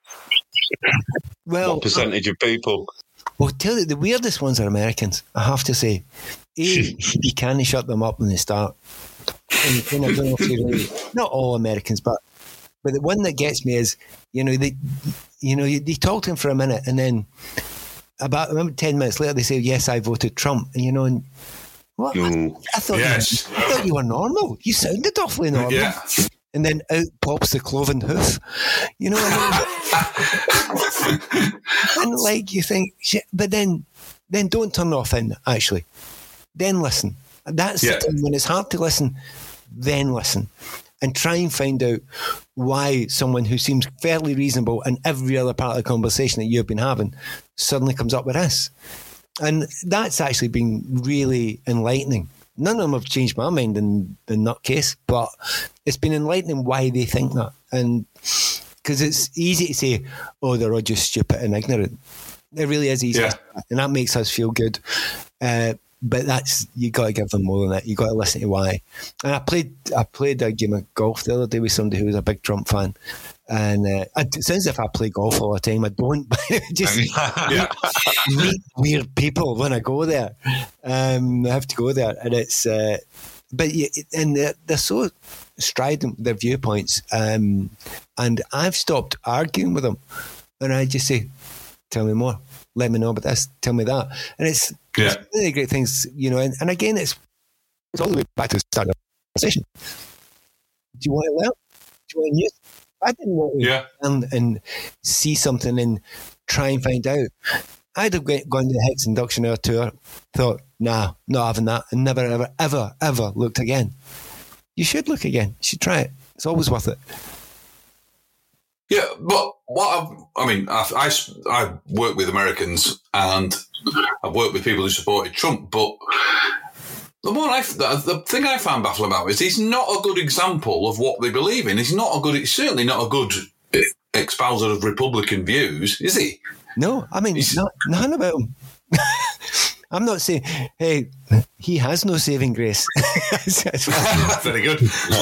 Well, what percentage of people? Well, tell you, the weirdest ones are Americans. I have to say, A, you can't shut them up when they start. And, and I don't know if you really, not all Americans, but but the one that gets me is, you know, they, you know, they talk to him for a minute, and then about remember ten minutes later they say, "Yes, I voted Trump," and you know, and what? I, I thought, yes. you, I thought you were normal. You sounded awfully normal. Yeah. And then out pops the cloven hoof. You know what I mean? And like you think, shit, but then, then don't turn off in, actually. Then listen. That's yeah. the time when it's hard to listen, then listen. And try and find out why someone who seems fairly reasonable in every other part of the conversation that you've been having suddenly comes up with this. And that's actually been really enlightening. None of them have changed my mind in the nutcase, but it's been enlightening why they think that. And because it's easy to say, oh, they're all just stupid and ignorant. It really is easy. Yeah. And that makes us feel good. Uh, but that's, you got to give them more than that. You got to listen to why. And I played I played a game of golf the other day with somebody who was a big Trump fan. And uh, it sounds as if I play golf all the time. I don't, but just yeah. meet, meet weird people when I go there. Um, I have to go there, and it's. Uh, but you, and they're, they're so strident with their viewpoints, um, and I've stopped arguing with them, and I just say, "Tell me more. Let me know about this. Tell me that." And it's, yeah. it's really great things, you know. And, and again, it's it's all the way back to the start of the conversation. Do you want to learn? Do you want to use? I didn't want to yeah. learn and see something and try and find out. I'd have gone to the Hex Inductionaire tour, thought, nah, not having that, and never, ever, ever, ever looked again. You should look again. You should try it. It's always worth it. Yeah, but what I've, I mean, I, I, I work with Americans and I've worked with people who supported Trump, but the one I, the, the thing I found baffling about is he's not a good example of what they believe in. He's not a good, he's certainly not a good espouser of Republican views, is he? No, I mean, not, none about him. I'm not saying, hey, he has no saving grace. Very good.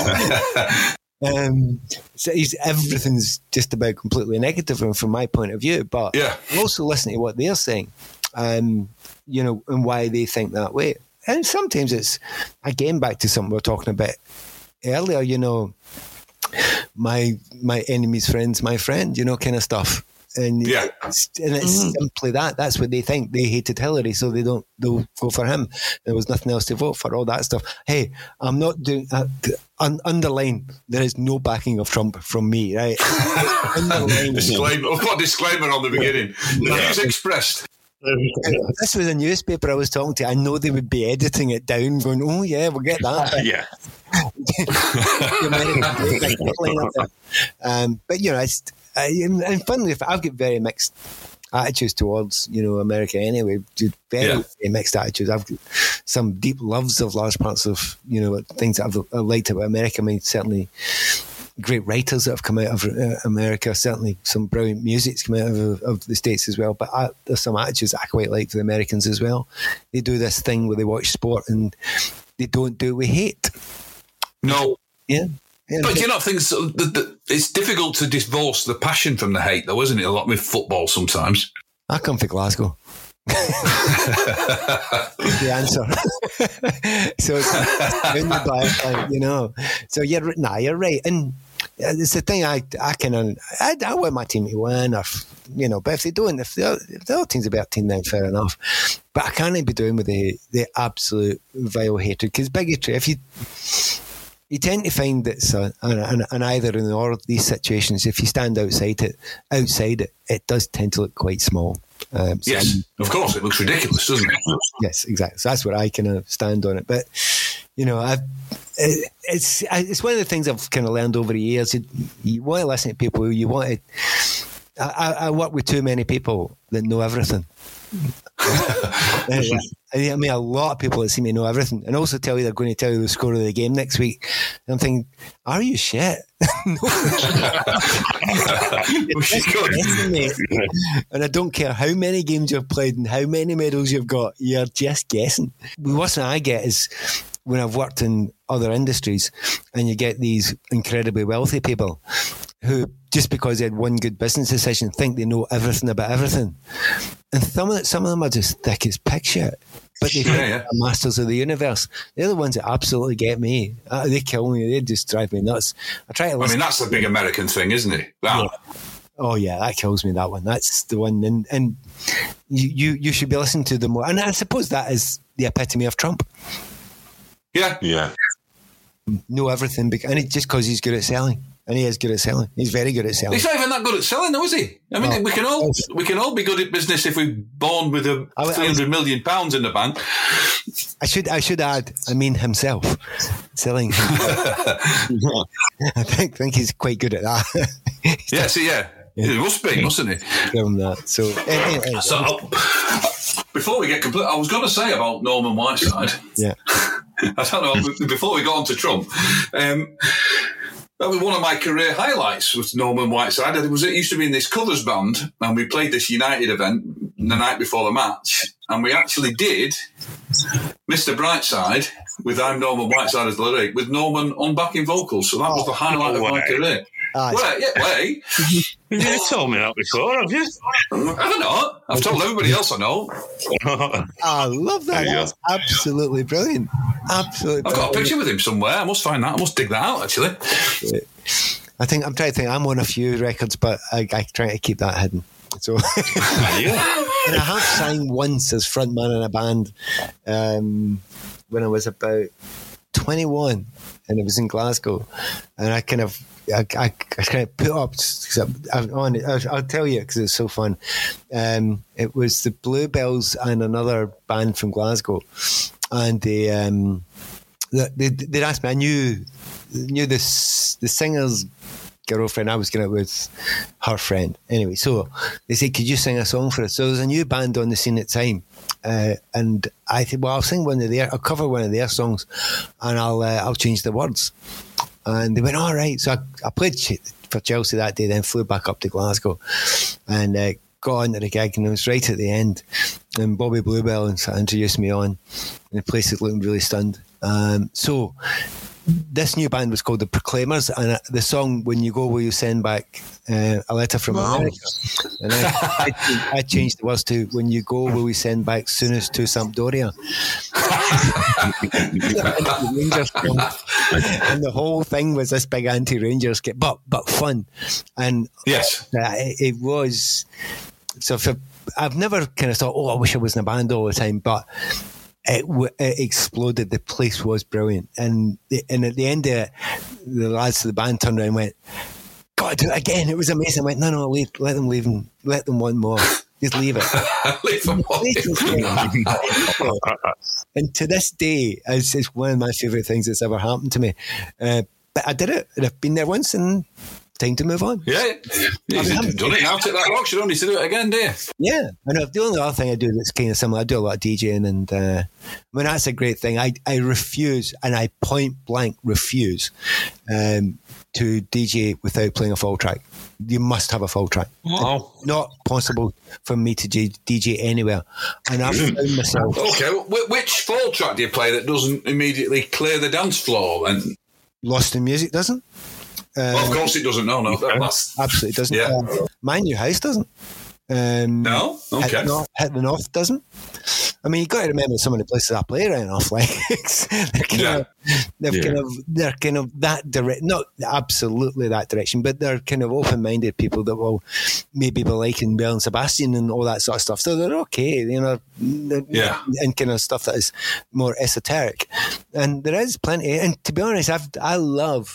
um, so he's, everything's just about completely negative from my point of view, but yeah. I'm also listening to what they're saying, um, you know, and why they think that way. And sometimes it's, again, back to something we were talking about earlier, you know, my my enemy's friend's my friend, you know, kind of stuff. And yeah. it's, and it's mm. simply that. That's what they think. They hated Hillary, so they don't. They'll go for him. There was nothing else to vote for. All that stuff. Hey, I'm not doing. Uh, un- underline. There is no backing of Trump from me. Right. Disclaimer. I've got a disclaimer on the beginning. The views expressed. This was a newspaper I was talking to. I know they would be editing it down, going, "Oh yeah, we'll get that." yeah. um, but you know, it's, uh, and funnily, if I've got very mixed attitudes towards, you know, America anyway. Very, yeah. very mixed attitudes. I've got some deep loves of large parts of, you know, things that I've, I've liked about America. I mean, certainly great writers that have come out of uh, America. Certainly, some brilliant music's come out of, of the States as well. But I, there's some attitudes I quite like for the Americans as well. They do this thing where they watch sport and they don't do it with hate. No. Yeah. Yeah, but do you not think so, the, the, it's difficult to divorce the passion from the hate, though, isn't it? A lot with football sometimes. I come from Glasgow. The answer. So it's in the back, like, you know. So you're nah, you're right, and it's the thing. I I can I, I want my team to win, or you know. But if they don't, if the if the other team's a better team, then fair enough. But I can't be doing with the the absolute vile hatred, because bigotry. If you You tend to find that it's a, an, an either and or of these situations. If you stand outside it, outside it, it does tend to look quite small. Um, so yes, of course, it looks ridiculous, doesn't it? Yes, exactly. So that's where I kind of stand on it. But you know, I've, it, it's it's one of the things I've kind of learned over the years. You, you want to listen to people. You want to. I, I work with too many people that know everything. I mean, a lot of people that seem to know everything, and also tell you they're going to tell you the score of the game next week. And I'm thinking, are you shit? And I don't care how many games you've played and how many medals you've got, you're just guessing. The worst thing I get is when I've worked in other industries and you get these incredibly wealthy people who, just because they had one good business decision, think they know everything about everything. And some of, some of them are just thick as pig shit. But they think yeah, yeah. they're masters of the universe. They're the ones that absolutely get me. Uh, they kill me. They just drive me nuts. I try to listen. I mean, that's the big American thing, isn't it? That. Yeah. Oh, yeah, that kills me, that one. That's the one. And, and you, you, you should be listening to them more. And I suppose that is the epitome of Trump. Yeah. Yeah. Know everything. And it, just because he's good at selling. And he is good at selling. He's very good at selling. He's not even that good at selling, though, is he? I mean, well, we can all we can all be good at business if we're born with a I, three hundred million pounds in the bank. I should I should add, I mean himself. Selling. I think think he's quite good at that. yeah, see, yeah. yeah. He must be, mustn't he? Give him that. So, anyway, so I'll, before we get complete, I was going to say about Norman Whiteside. Yeah. I don't know, before we got on to Trump, um, that was one of my career highlights with Norman Whiteside. It was it used to be in this covers band, and we played this United event the night before the match, and we actually did Mister Brightside with I'm Norman Whiteside as the lyric, with Norman on backing vocals. So that was the highlight no of my career. Ah, wait, yeah, wait. You've told me that before, have you? I don't know. I've told everybody else I know. I love that. That's absolutely brilliant. Absolutely. I've got a picture with him somewhere. I must find that. I must dig that out, actually. I think I'm trying to think. I'm on a few records, but I, I try to keep that hidden. So, yeah. And I have sang once as frontman in a band um, when I was about twenty-one, and it was in Glasgow, and I kind of. I, I, I kind of put up. I'm on it. I'll, I'll tell you because it's so fun. Um, it was the Bluebells and another band from Glasgow, and they um, they they asked me. I knew knew this the singer's girlfriend. I was going out with her friend anyway. So they said, "Could you sing a song for us?" So there was a new band on the scene at the time. Uh, and I said, "Well, I'll sing one of their, I'll cover one of their songs, and I'll uh, I'll change the words." And they went, all right. So I, I played for Chelsea that day, then flew back up to Glasgow and uh, got onto the gig, and it was right at the end. And Bobby Bluebell introduced me on, and the place is looking really stunned. Um, so this new band was called The Proclaimers, and the song "When You Go, Will You Send Back uh, a Letter from wow. America?" And I, I, I changed the words to "When You Go, Will We Send Back Soonest to Sampdoria?" And the whole thing was this big anti-Rangers skit, but but fun, and yes, uh, it, it was. So for, I've never kind of thought, oh, I wish I was in a band all the time, but. It, it exploded. The place was brilliant, and the, and at the end of it, the lads of the band turned around and went, "God, do it again!" It was amazing. I went, "No, no, leave, let them leave, and let them one more. Just leave it." Leave them one. And to this day, it's, it's one of my favourite things that's ever happened to me. Uh, but I did it, and I've been there once, and time to move on. Yeah, he's I mean, done it now. Take that box. You don't need to do it again, do you? Yeah, I know. The only other thing I do that's kind of similar, I do a lot of DJing, and uh, I mean that's a great thing. I, I refuse, and I point blank refuse um, to D J without playing a full track. You must have a full track. Wow. It's not possible for me to D J anywhere, and I've found myself. Okay, wh- which full track do you play that doesn't immediately clear the dance floor? And Lost in Music doesn't. Um, well, of course it doesn't. No, no, that's absolutely doesn't. Yeah. Uh, My New House doesn't. Um, no. Hit Okay. the, North, Hit the North doesn't. I mean, you got to remember some of the places I play around off like they're kind Yeah. of, they're Yeah. kind of, they're kind of that direct, not absolutely that direction, but they're kind of open-minded people that will maybe be liking Belle and Sebastian and all that sort of stuff. So they're okay, you know, they're- Yeah. and kind of stuff that is more esoteric. And there is plenty. And to be honest, I've, I love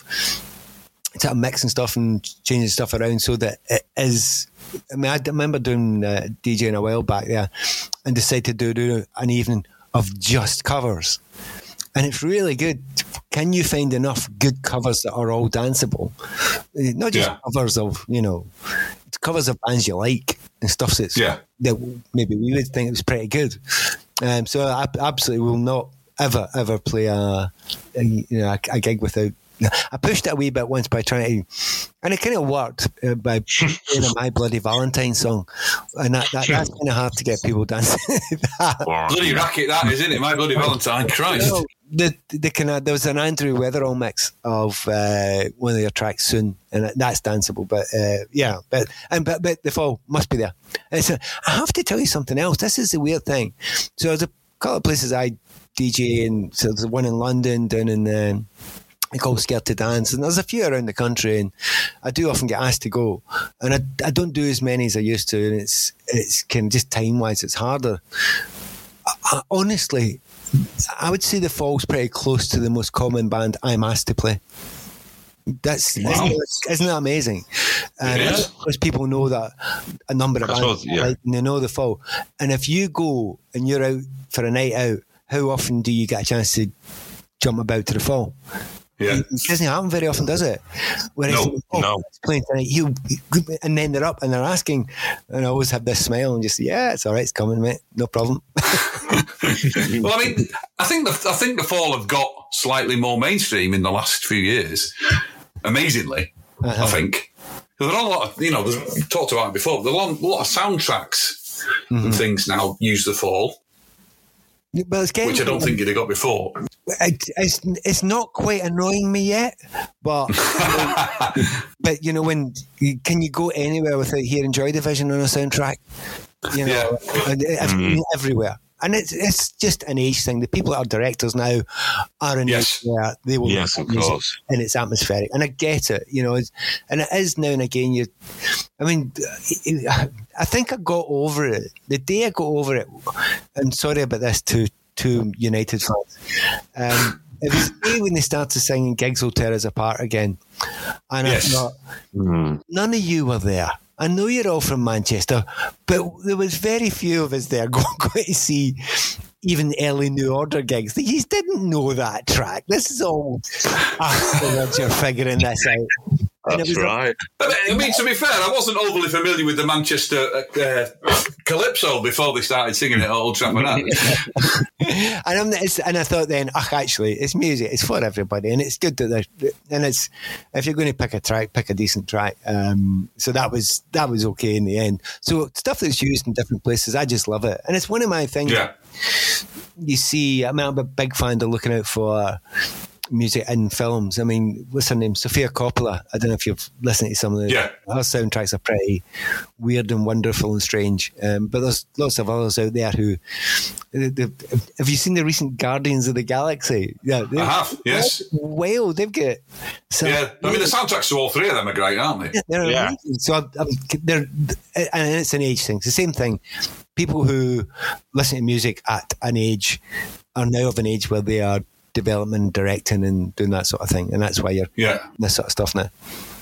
sort of mixing stuff and changing stuff around so that it is. I mean, I remember doing uh, DJing a while back there and decided to do, do an evening of just covers. And it's really good. Can you find enough good covers that are all danceable? Uh, Not just Yeah. covers of, you know, covers of bands you like and stuff that's, Yeah. that maybe we would think it was pretty good. Um, so I absolutely will not ever, ever play a, a, you know, a, a gig without. I pushed it a wee bit once by trying to, and it kind of worked uh, by playing a My Bloody Valentine song, and that, that that's kind of hard to get people dancing. Bloody racket, that is, isn't it? My Bloody Valentine, Christ. No, the the kind of there was an Andrew Weatherall mix of uh, one of their tracks soon, and that's danceable. But uh, yeah, but and but, but the fall must be there. It's a, I have to tell you something else. This is the weird thing. So there's a couple of places I D J, and so there's one in London, down in the. I call Scared to Dance, and there's a few around the country, and I do often get asked to go, and I, I don't do as many as I used to, and it's it's kind of just time wise, it's harder. I, I, honestly, I would say the Fall's pretty close to the most common band I'm asked to play. That's Wow. isn't, that, isn't that amazing? And It is. because people know that a number of I bands, suppose, yeah. like, and they know the Fall, and if you go and you're out for a night out, how often do you get a chance to jump about to the Fall? Yeah. It doesn't happen very often, does it? Whereas, No, oh, no. it's playing tonight, you, and then they're up and they're asking, and I always have this smile and just, yeah, it's all right, it's coming, mate, no problem. Well, I mean, I think the I think the Fall have got slightly more mainstream in the last few years. Amazingly, Uh-huh. I think. There are a lot of, you know, there's- we've talked about it before. There are a lot of soundtracks and things now use the Fall, Well, it's getting, which I don't think you'd have got before. it, it's it's not quite annoying me yet, but but you know, when you, can you go anywhere without hearing Joy Division on a soundtrack? You know, and ev- everywhere. And it's it's just an age thing. The people that are directors now are in Yes. age where they will Yes, of use it, course. and it's atmospheric. And I get it, you know, it's, and it is now and again. You, I mean, I think I got over it the day I got over it. And sorry about this to to United fans. Um, it was the day when they started singing "Gigs Will Tear Us Apart" again, and Yes. I thought, Mm. none of you were there. I know you're all from Manchester, but there was very few of us there going, going to see even early New Order gigs. You didn't know that track. This is all afterwards you're figuring this out. And it That's was a- right. I mean, I mean, to be fair, I wasn't overly familiar with the Manchester uh, Calypso before they started singing it at Old Trafford. and, I'm, it's, and I thought then, ach, actually, it's music. It's for everybody, and it's good that they're. And it's if you're going to pick a track, pick a decent track. Um, so that was that was okay in the end. So stuff that's used in different places, I just love it, and it's one of my things. Yeah. You see, I mean, I'm a big fan of looking out for music in films. I mean, what's her name? Sofia Coppola. I don't know if you've listened to some of the Yeah. her soundtracks are pretty weird and wonderful and strange. Um, but there's lots of others out there who. They, they, have you seen the recent Guardians of the Galaxy? Yeah, I have, yes. Well, they've got. Some, Yeah. I mean, the soundtracks to all three of them are great, aren't they? they're Yeah. amazing. So I'm, I'm, they're, and it's an age thing. It's the same thing. People who listen to music at an age are now of an age where they are development, directing, and doing that sort of thing, and that's why you're Yeah. this sort of stuff now.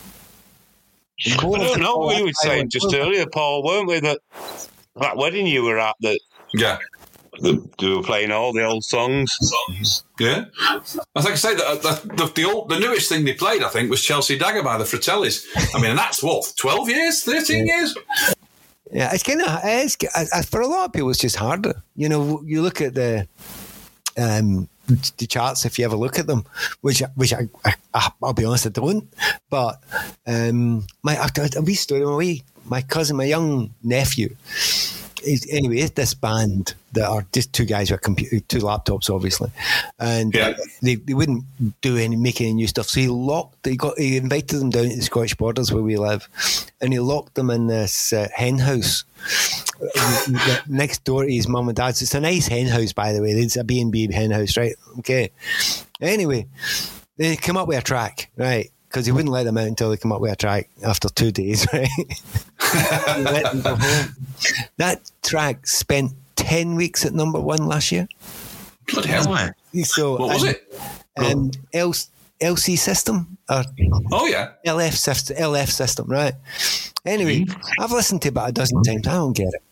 I don't know. We were saying just earlier, Paul, weren't we, that that wedding you were at, that Yeah. They were playing all the old songs. Yeah, I think I say that the, the, the old, the newest thing they played, I think, was Chelsea Dagger by the Fratellis. I mean, and that's what twelve years, thirteen years. Yeah, it's kind of it's for a lot of people. It's just harder. You know, you look at the um, the charts if you ever look at them, which which I, I I'll be honest, I don't. But um, my I got a wee story. My wee, my cousin, my young nephew. Is, anyway, it's this band that are just two guys with computer, two laptops, obviously, and yeah. they, they wouldn't do any make any new stuff. So he locked. He got. He invited them down to the Scottish Borders where we live, and he locked them in this uh, hen house next door to his mum and dad's. It's a nice hen house, by the way. It's a B and B hen house, right? Okay. Anyway, they come up with a track, right? Because he wouldn't let them out until they come up with a track after two days, right? Let them go home. That track spent ten weeks at number one last year. Bloody hell. So, what was and, it? Um, L- LC system? Or oh, yeah. L F system, L F system, right? Anyway, I've listened to it about a dozen times. I don't get it.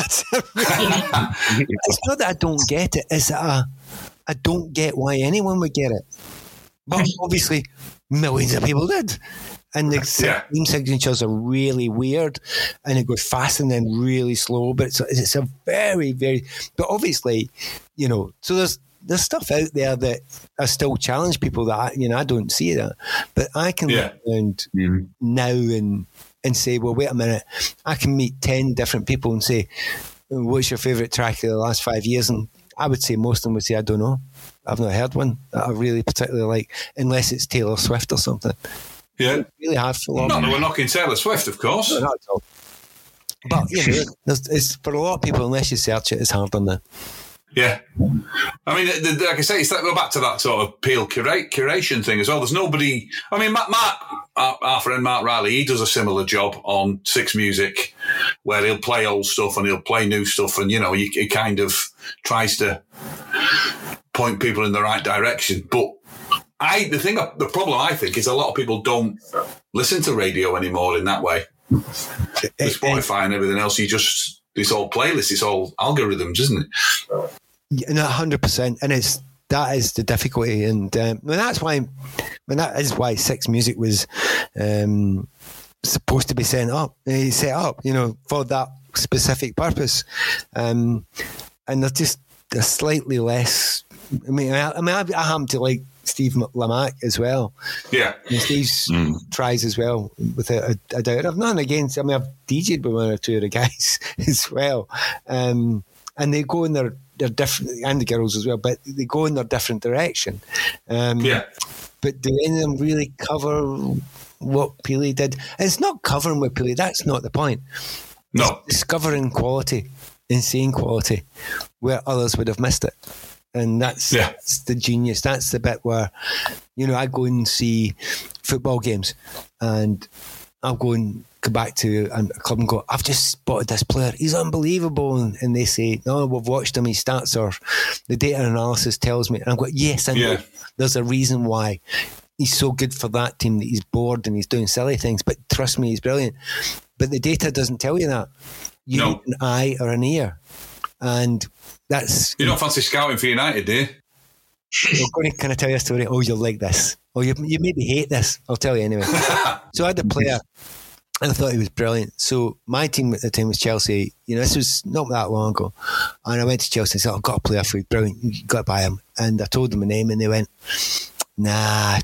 It's not that I don't get it. It's that I, I don't get why anyone would get it. But obviously, millions of people did. And the yeah. theme signatures are really weird, and it goes fast and then really slow. But it's a, it's a very, very. But obviously, you know, so there's there's stuff out there that I still challenge people that I, you know I don't see that, but I can yeah. look around mm-hmm. now and and say, well, wait a minute, I can meet ten different people and say, what's your favourite track of the last five years? And I would say most of them would say, I don't know. I've not heard one that I really particularly like, unless it's Taylor Swift or something. Yeah. It's really hard for a lot Not of that we're knocking Taylor Swift, of course. No, not at all. But, you know, it's, for a lot of people, unless you search it, it's hard on the... Yeah. I mean, the, the, like I say, it's that, go back to that sort of Peel curate, curation thing as well. There's nobody... I mean, Mark, Mark our, our friend Mark Riley, he does a similar job on Six Music, where he'll play old stuff and he'll play new stuff, and, you know, he, he kind of tries to point people in the right direction. But I, the thing, the problem I think is a lot of people don't listen to radio anymore in that way. With Spotify and everything else, you just, it's all playlists, it's all algorithms, isn't it? Yeah, no, one hundred percent. And it's, that is the difficulty. And um, well, that's why, well, that is why Six Music was um, supposed to be set up, uh, set up, you know, for that specific purpose. Um, and they're just, they're slightly less. I mean, I, I mean, I, I happen to like Steve Lamacq as well. Yeah, and Steve mm. tries as well without a, a doubt. I've nothing against. I mean, I've DJed with one or two of the guys as well, um, and they go in their their different, and the girls as well, but they go in their different direction. Um, yeah, but do any of them really cover what Peely did? And it's not covering what Peely. That's not the point. No, it's discovering quality, insane quality, where others would have missed it. And that's, yeah. that's the genius. That's the bit where, you know, I go and see football games and I'll go and go back to a club and go, I've just spotted this player. He's unbelievable. And, and they say, no, we've watched him. His stats are, the data analysis tells me. And I'm going, yes, I know. Yeah. There's a reason why he's so good for that team, that he's bored and he's doing silly things. But trust me, he's brilliant. But the data doesn't tell you that. You no. need an eye or an ear. And that's... You don't fancy scouting for United, do you? I'm going to kind of tell you a story. Oh, you'll like this. Oh, you, you maybe hate this. I'll tell you anyway. So I had a player, and I thought he was brilliant. So my team at the time was Chelsea. You know, this was not that long ago. And I went to Chelsea and said, oh, I've got a player for you. Brilliant. You've got to buy him. And I told them a name, and they went, nah,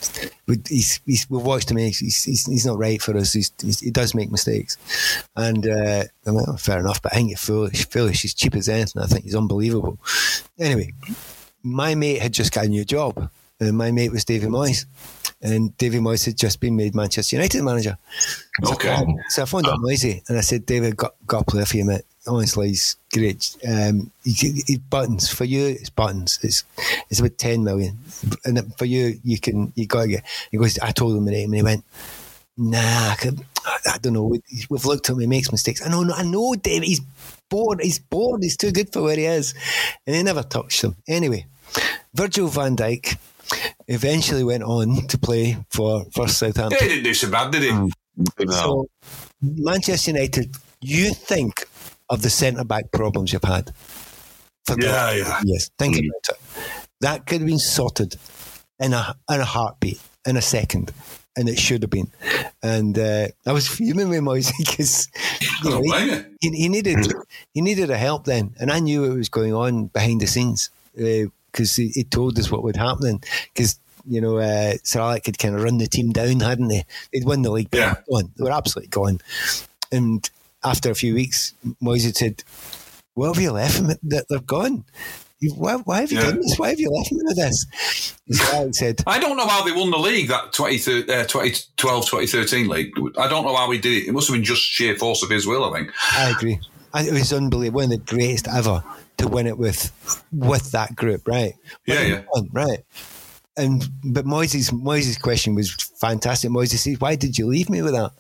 he's, he's, we've watched him. He's, he's, he's not right for us. He's, he's, he does make mistakes. And uh, I'm like, oh, fair enough, but I think you're foolish. foolish. He's cheap as anything. I think he's unbelievable. Anyway, my mate had just got a new job. And my mate was David Moyes. And David Moyes had just been made Manchester United manager. Okay. So, so I phoned up Moyesy and I said, David, got, got a player for you, mate. Honestly, he's great. Um, he, he, buttons for you. It's buttons. It's it's about ten million, and for you, you can you got to get. He goes. I told him the name, and he went, "Nah, I, could, I, I don't know. We, we've looked at him. He makes mistakes. I know. I know, David. He's bored. He's bored. He's too good for where he is." And he never touched him. Anyway, Virgil van Dijk eventually went on to play for for Southampton. Yeah, he didn't do so bad, did he? Mm, no. So Manchester United, you think of the centre-back problems you've had. for the Yeah, last yeah. twenty years. Think Mm. about it. That could have been sorted in a in a heartbeat, in a second, and it should have been. And uh, I was fuming with Moisey because you know, he, he, he needed he needed a help then, and I knew what was going on behind the scenes because uh, he, he told us what would happen. Because you know, uh, Sir Alec had kind of run the team down, hadn't they? They'd won the league, but Yeah. they were gone. They were absolutely gone. And after a few weeks, Moisey said, "What have you left them? That they're gone. You, why, why have you Yeah. done this? Why have you left me with this?" So Alec said, I don't know how they won the league, that twenty, uh, twenty twelve twenty thirteen league. I don't know how he did it. It must have been just sheer force of his will, I think. I agree. I, it was unbelievable. One of the greatest ever to win it with with that group, right? Yeah, yeah. Won, right. And but Moisey's Moisey's question was fantastic. Moisey says, "Why did you leave me with that?"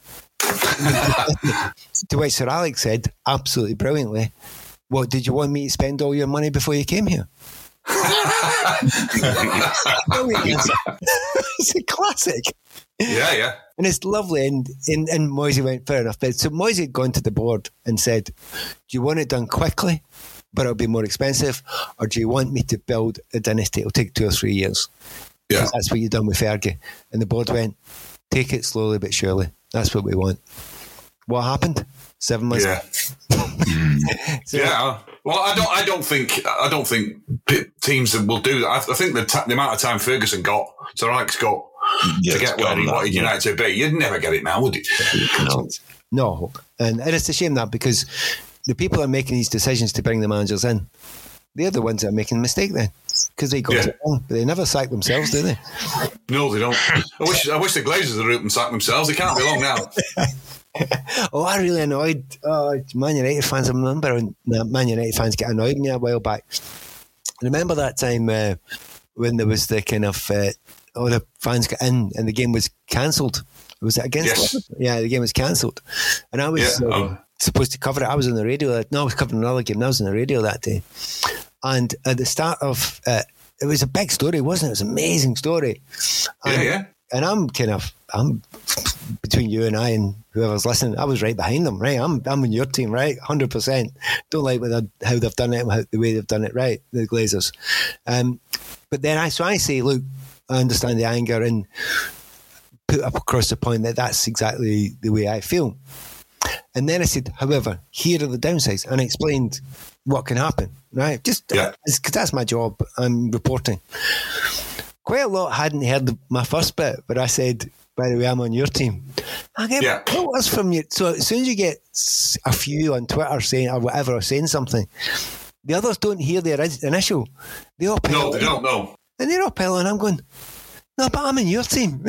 To which Sir Alex said, absolutely brilliantly, "What, did you want me to spend all your money before you came here?" It's a classic. Yeah, yeah. And it's lovely. And, and, and Moisey went, fair enough. But so Moisey had gone to the board and said, "Do you want it done quickly, but it'll be more expensive? Or do you want me to build a dynasty? It'll take two or three years." Yeah. That's what you've done with Fergie. And the board went, "Take it slowly but surely. That's what we want." What happened? Seven months. Yeah. So- Yeah. Well, I don't. I don't think. I don't think p- teams will do that. I, I think the, t- the amount of time Ferguson got, Sir Alex got Yeah, to it's get where he gone wanted that, yeah. United to be, you'd never get it now, would you? No, no hope. And, and it's a shame that because the people that are making these decisions to bring the managers in, they're the ones that are making the mistake then. Because they got Yeah. it wrong. But they never sack themselves, do they? No, they don't. I wish. I wish the Glazers had root and sacked themselves. They can't be long now. Oh, I really annoyed oh, Man United fans. I remember when Man United fans get annoyed with me a while back. Remember that time uh, when there was the kind of uh, all the fans got in and the game was cancelled. Was it against? Yes. Liverpool? Yeah, the game was cancelled, and I was Yeah. uh, Oh. supposed to cover it. I was on the radio. That, no, I was covering another game. I was on the radio that day, and at the start of uh, it was a big story, wasn't it? It was an amazing story. Yeah, And, yeah. and I'm kind of I'm between you and I and whoever's listening. I was right behind them. Right, I'm I'm on your team. Right, hundred percent. Don't like what they're- how they've done it, and how, the way they've done it. Right, the Glazers. Um, but then I so I say, look, I understand the anger and put up across the point that that's exactly the way I feel. And then I said, however, here are the downsides, and I explained what can happen. Right, just Yeah. because that's my job. I'm reporting. Quite a lot hadn't heard the, my first bit, but I said, by the way, I'm on your team. I get Yeah. photos from you. So as soon as you get s- a few on Twitter saying or whatever, saying something, the others don't hear the orig- initial. They all pile No, they in. don't know. And they're all piling. I'm going, no, but I'm in your team.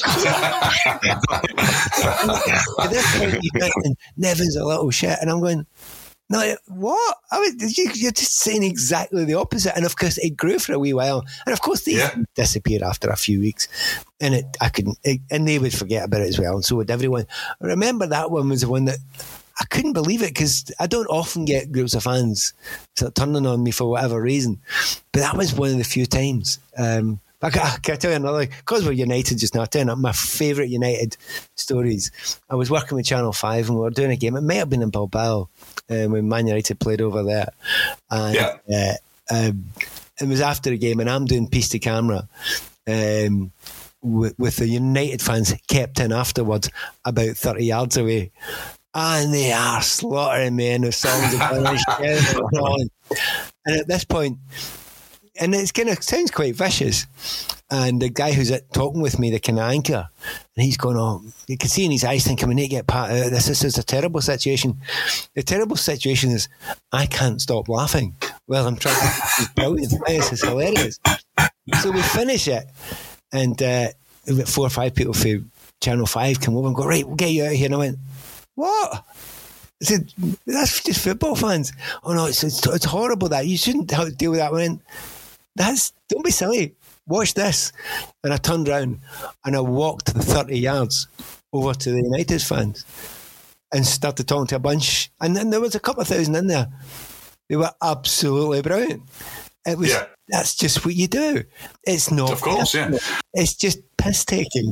At this point, you think Nevin's a little shit, and I'm going, no, what? I mean, you, you're just saying exactly the opposite. And of course, it grew for a wee while, and of course, they Yeah. disappeared after a few weeks, and it, I couldn't, it, and they would forget about it as well, and so would everyone. I remember that one was the one that I couldn't believe it because I don't often get groups of fans sort of turning on me for whatever reason, but that was one of the few times. Um, I can, I can tell you another, because we're United just now, I'll tell you my favourite United stories. I was working with Channel five and we were doing a game. It may have been in Bilbao um, when Man United played over there. And Yeah. uh, um, it was after a game and I'm doing piece to camera um, with, with the United fans kept in afterwards about thirty yards away. And they are slaughtering me and the songs are finished. And at this point, and it's kind of sounds quite vicious. And the guy who's at, talking with me, the kind of anchor, and he's going, oh, you can see in his eyes thinking, we need to get Pat out of this. This is a terrible situation. The terrible situation is I can't stop laughing. Well, I'm trying to, it's brilliant. This is hilarious. So we finish it, and uh, we've got four or five people from Channel five come over and go, right, we'll get you out of here. And I went, what? I said, that's just football fans. Oh no, it's, it's, it's horrible that. You shouldn't have to deal with that. I went, that's, don't be silly. Watch this. And I turned around and I walked the thirty yards over to the United fans and started talking to a bunch. And then there was a couple of thousand in there. They were absolutely brilliant. It was, Yeah. that's just what you do. It's not, Of course, yeah. it's just piss taking.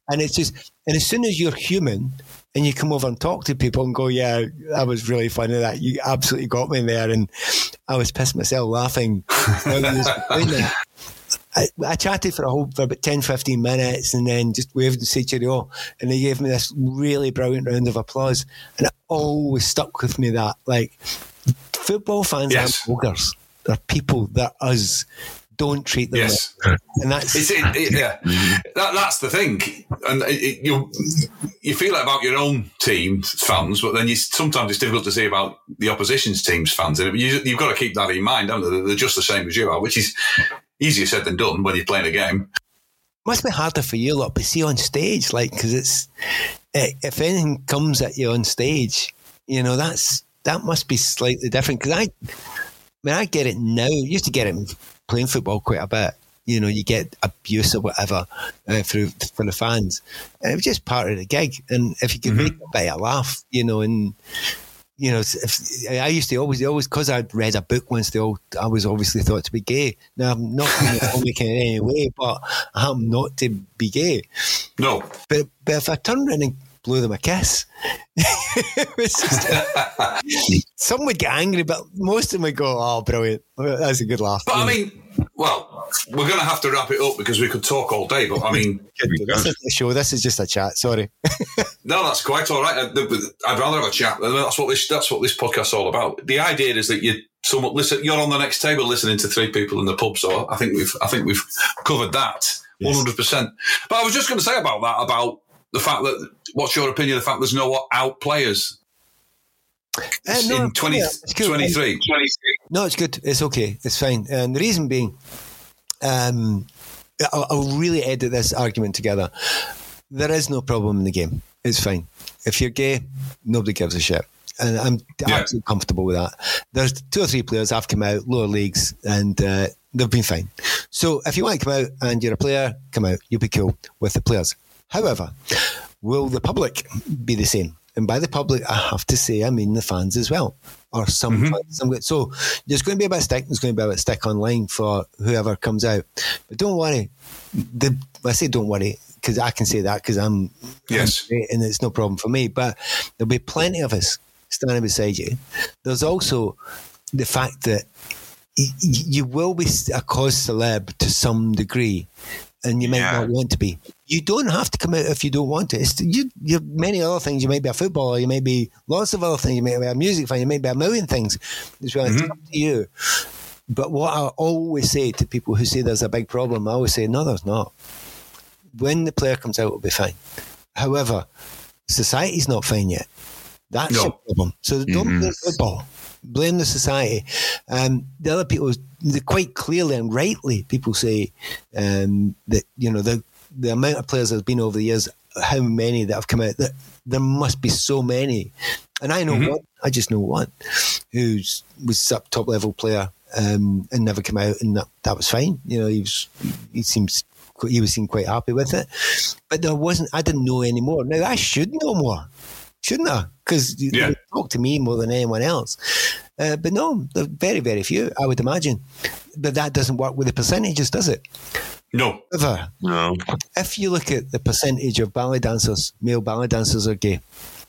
And it's just, and as soon as you're human and you come over and talk to people and go, yeah, that was really funny, that you absolutely got me there, and I was pissed myself laughing while you was doing that. I, I chatted for a whole for about ten, fifteen minutes and then just waved and said cheerio, and they gave me this really brilliant round of applause, and it always stuck with me that, like, football fans Yes. aren't ogres. They're people. They're us. Don't treat them Yes. like, and that's It's, it, it, yeah, that, that's the thing, and it, it, you you feel it about your own team fans, but then you sometimes it's difficult to say about the opposition's team's fans. And you, you've got to keep that in mind, haven't they? They're just the same as you are, which is easier said than done when you're playing a game. must be harder for you lot, but see on stage, like, because it's if anything comes at you on stage, you know, that's that must be slightly different. Because I, I mean, I get it now. I used to get it playing football quite a bit. You know, you get abuse or whatever uh, through for the fans. And it was just part of the gig. And if you could mm-hmm. make a bit of a laugh, you know, and you know, if, I used to always, always because I'd read a book once. They all, I was obviously thought to be gay. Now I'm not homophobic in any way, but I happen not to be gay. No, but but if I turned around and blew them a kiss, it was just, some would get angry, but most of them would go, "Oh, brilliant! That's a good laugh." But I mean, well, we're going to have to wrap it up because we could talk all day. But I mean, this isn't a show. This is just a chat. Sorry. No, that's quite all right. I'd rather have a chat. That's what this. That's what this podcast's all about. The idea is that you, somewhat listen. You're on the next table listening to three people in the pub. So I think we've. I think we've covered that one hundred percent. But I was just going to say about that. About the fact that. What's your opinion of the fact there's no out players uh, no, in twenty twenty-three? No, it's good. It's okay. It's fine. And the reason being, um, I'll, I'll really edit this argument together. There is no problem in the game. It's fine. If you're gay, nobody gives a shit. And I'm yeah. absolutely comfortable with that. There's two or three players have come out, lower leagues, and uh, they've been fine. So if you want to come out and you're a player, come out. You'll be cool with the players. However, will the public be the same? And by the public, I have to say, I mean the fans as well. Or some, mm-hmm. some so there's going to be a bit of stick. There's going to be a bit of stick online for whoever comes out. But don't worry. The, I say don't worry because I can say that because I'm, yes. I'm great and it's no problem for me. But there'll be plenty of us standing beside you. There's also the fact that y- you will be a cause celeb to some degree. And you might yeah. not want to be. You don't have to come out if you don't want to. It's, you, you many other things. You might be a footballer. You may be lots of other things. You might be a music fan. You might be a million things. It's really mm-hmm. up to you. But what I always say to people who say there's a big problem, I always say, no, there's not. When the player comes out, it'll be fine. However, society's not fine yet. That's no. your problem. So don't mm-hmm. blame football. Blame the society. Um, the other people, they quite clearly and rightly, people say um, that, you know, the the amount of players there's been over the years, how many that have come out, that there must be so many. And I know mm-hmm. one, I just know one, who's was a top level player um, and never came out, and that, that was fine. You know, he was, he seems, he was seemed quite happy with it. But there wasn't, I didn't know any more. Now, I should know more. Shouldn't I? Because yeah. they talk to me more than anyone else. Uh, but no, there are very, very few, I would imagine. But that doesn't work with the percentages, does it? No. However, no. If you look at the percentage of ballet dancers, male ballet dancers are gay,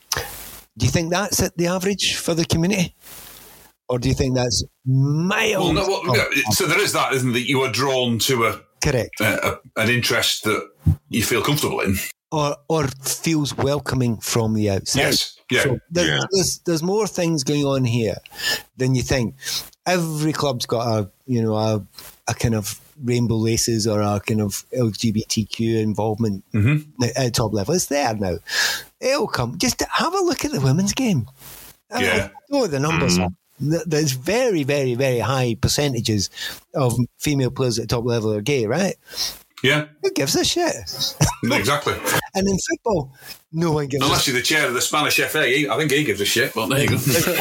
do you think that's at the average for the community? Or do you think that's miles? Well, no, well, no, so there is that, isn't it? You are drawn to a correct a, a, an interest that you feel comfortable in. Or or feels welcoming from the outside. Yes, yeah. So there's, yeah. there's there's more things going on here than you think. Every club's got a you know a, a kind of rainbow laces or a kind of L G B T Q involvement mm-hmm. at top level. It's there now. It'll come. Just have a look at the women's game. I yeah. mean, I know the numbers mm-hmm. are. There's very, very, very high percentages of female players at top level are gay, right? Yeah. Who gives a shit? Exactly. And in football, no one gives Unless a shit. Unless you're the chair of the Spanish F A, he, I think he gives a shit, but there you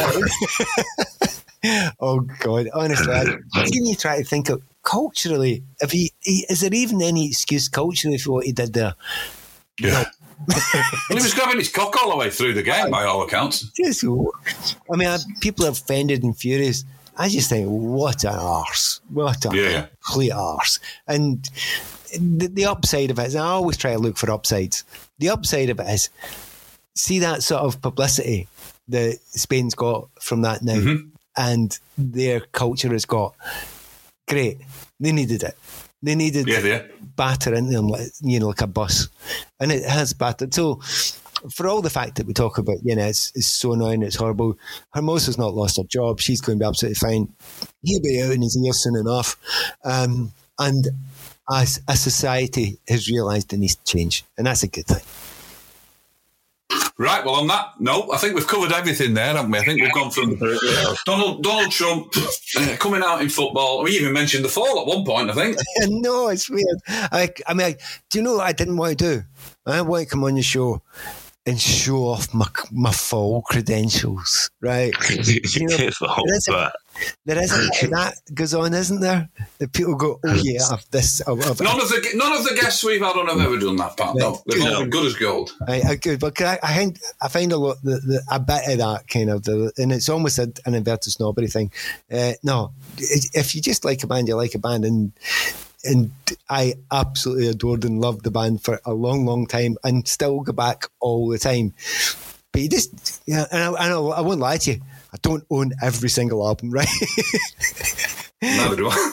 go. Oh, God. Honestly, I, can you try to think of culturally, if he, he is there even any excuse culturally for what he did there? Yeah. Well, he was grabbing his cock all the way through the game, by all accounts. Just, I mean, I, people are offended and furious. I just think, what an arse. What a yeah. complete arse. And the, the upside of it is, I always try to look for upsides. The upside of it is, see that sort of publicity that Spain's got from that now, mm-hmm. and their culture has got. Great. They needed it. They needed yeah, yeah. batter into them, like, you know, like a bus. And it has battered. So, for all the fact that we talk about, you know, it's, it's so annoying, it's horrible. Hermosa's not lost her job. She's going to be absolutely fine. He'll be out in his ear soon enough. Um, and as a society has realised it needs to change. And that's a good thing. Right, well, on that note, I think we've covered everything there, haven't we? I think we've gone from Donald Donald Trump uh, coming out in football. We even mentioned the fall at one point, I think. No, it's weird. I, I mean, I, do you know what I didn't want to do? I want to come on your show and show off my my full credentials, right? You know, there is a, there is a, that goes on, isn't there? That people go, oh yeah, I've this. I've, I've, none of the none of the guests we've had on have ever done that, Pat. No, they've all been good as gold. I, I good, but I, I find I find a lot the, the, a bit of that kind of, the, and it's almost a, an inverted snobbery thing. Uh, no, if you just like a band, you like a band, and. And I absolutely adored and loved the band for a long, long time, and still go back all the time. But you just, yeah, and I, I, I won't lie to you, I don't own every single album, right? Neither do I.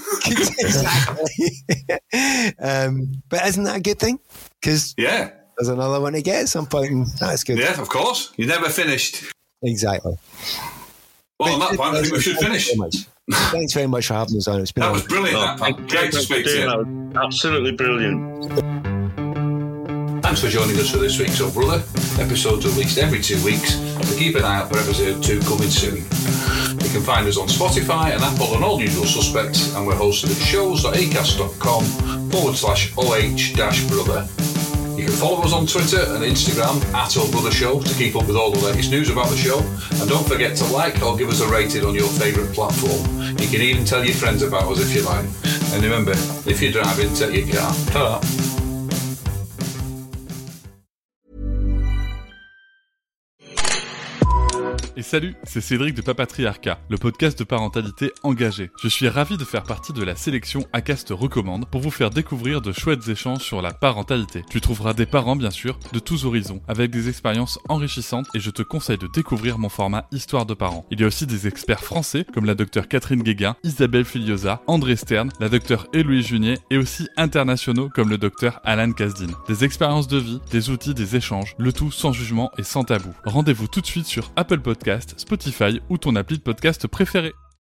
Exactly. um, but isn't that a good thing? Because yeah, there's another one to get at some point, and that's good. Yeah, of course. You're never finished. Exactly. Well, on that point, I think we should finish. Thanks very much for having us on. It's been that was brilliant. Oh, that, Great to speak to you. Absolutely brilliant. Thanks for joining us for this week's Oh Brother. Episodes released every two weeks, so keep an eye out for episode two coming soon. You can find us on Spotify and Apple and all usual suspects, and we're hosted at shows.acast.com forward slash OH dash brother. You can follow us on Twitter and Instagram at Oh Brother Show to keep up with all the latest news about the show. And don't forget to like or give us a rating on your favourite platform. You can even tell your friends about us if you like. And remember, if you're driving, take your car. Ta-da. Et salut, c'est Cédric de Papatriarcat, le podcast de parentalité engagée. Je suis ravi de faire partie de la sélection Acast Recommande pour vous faire découvrir de chouettes échanges sur la parentalité. Tu trouveras des parents bien sûr, de tous horizons, avec des expériences enrichissantes, et je te conseille de découvrir mon format Histoire de parents. Il y a aussi des experts français comme la docteure Catherine Guéguin, Isabelle Filiosa, André Stern, la docteure Héloïse Junier, et aussi internationaux comme le docteur Alan Kasdin. Des expériences de vie, des outils, des échanges, le tout sans jugement et sans tabou. Rendez-vous tout de suite sur Apple Podcasts, Spotify ou ton appli de podcast préféré.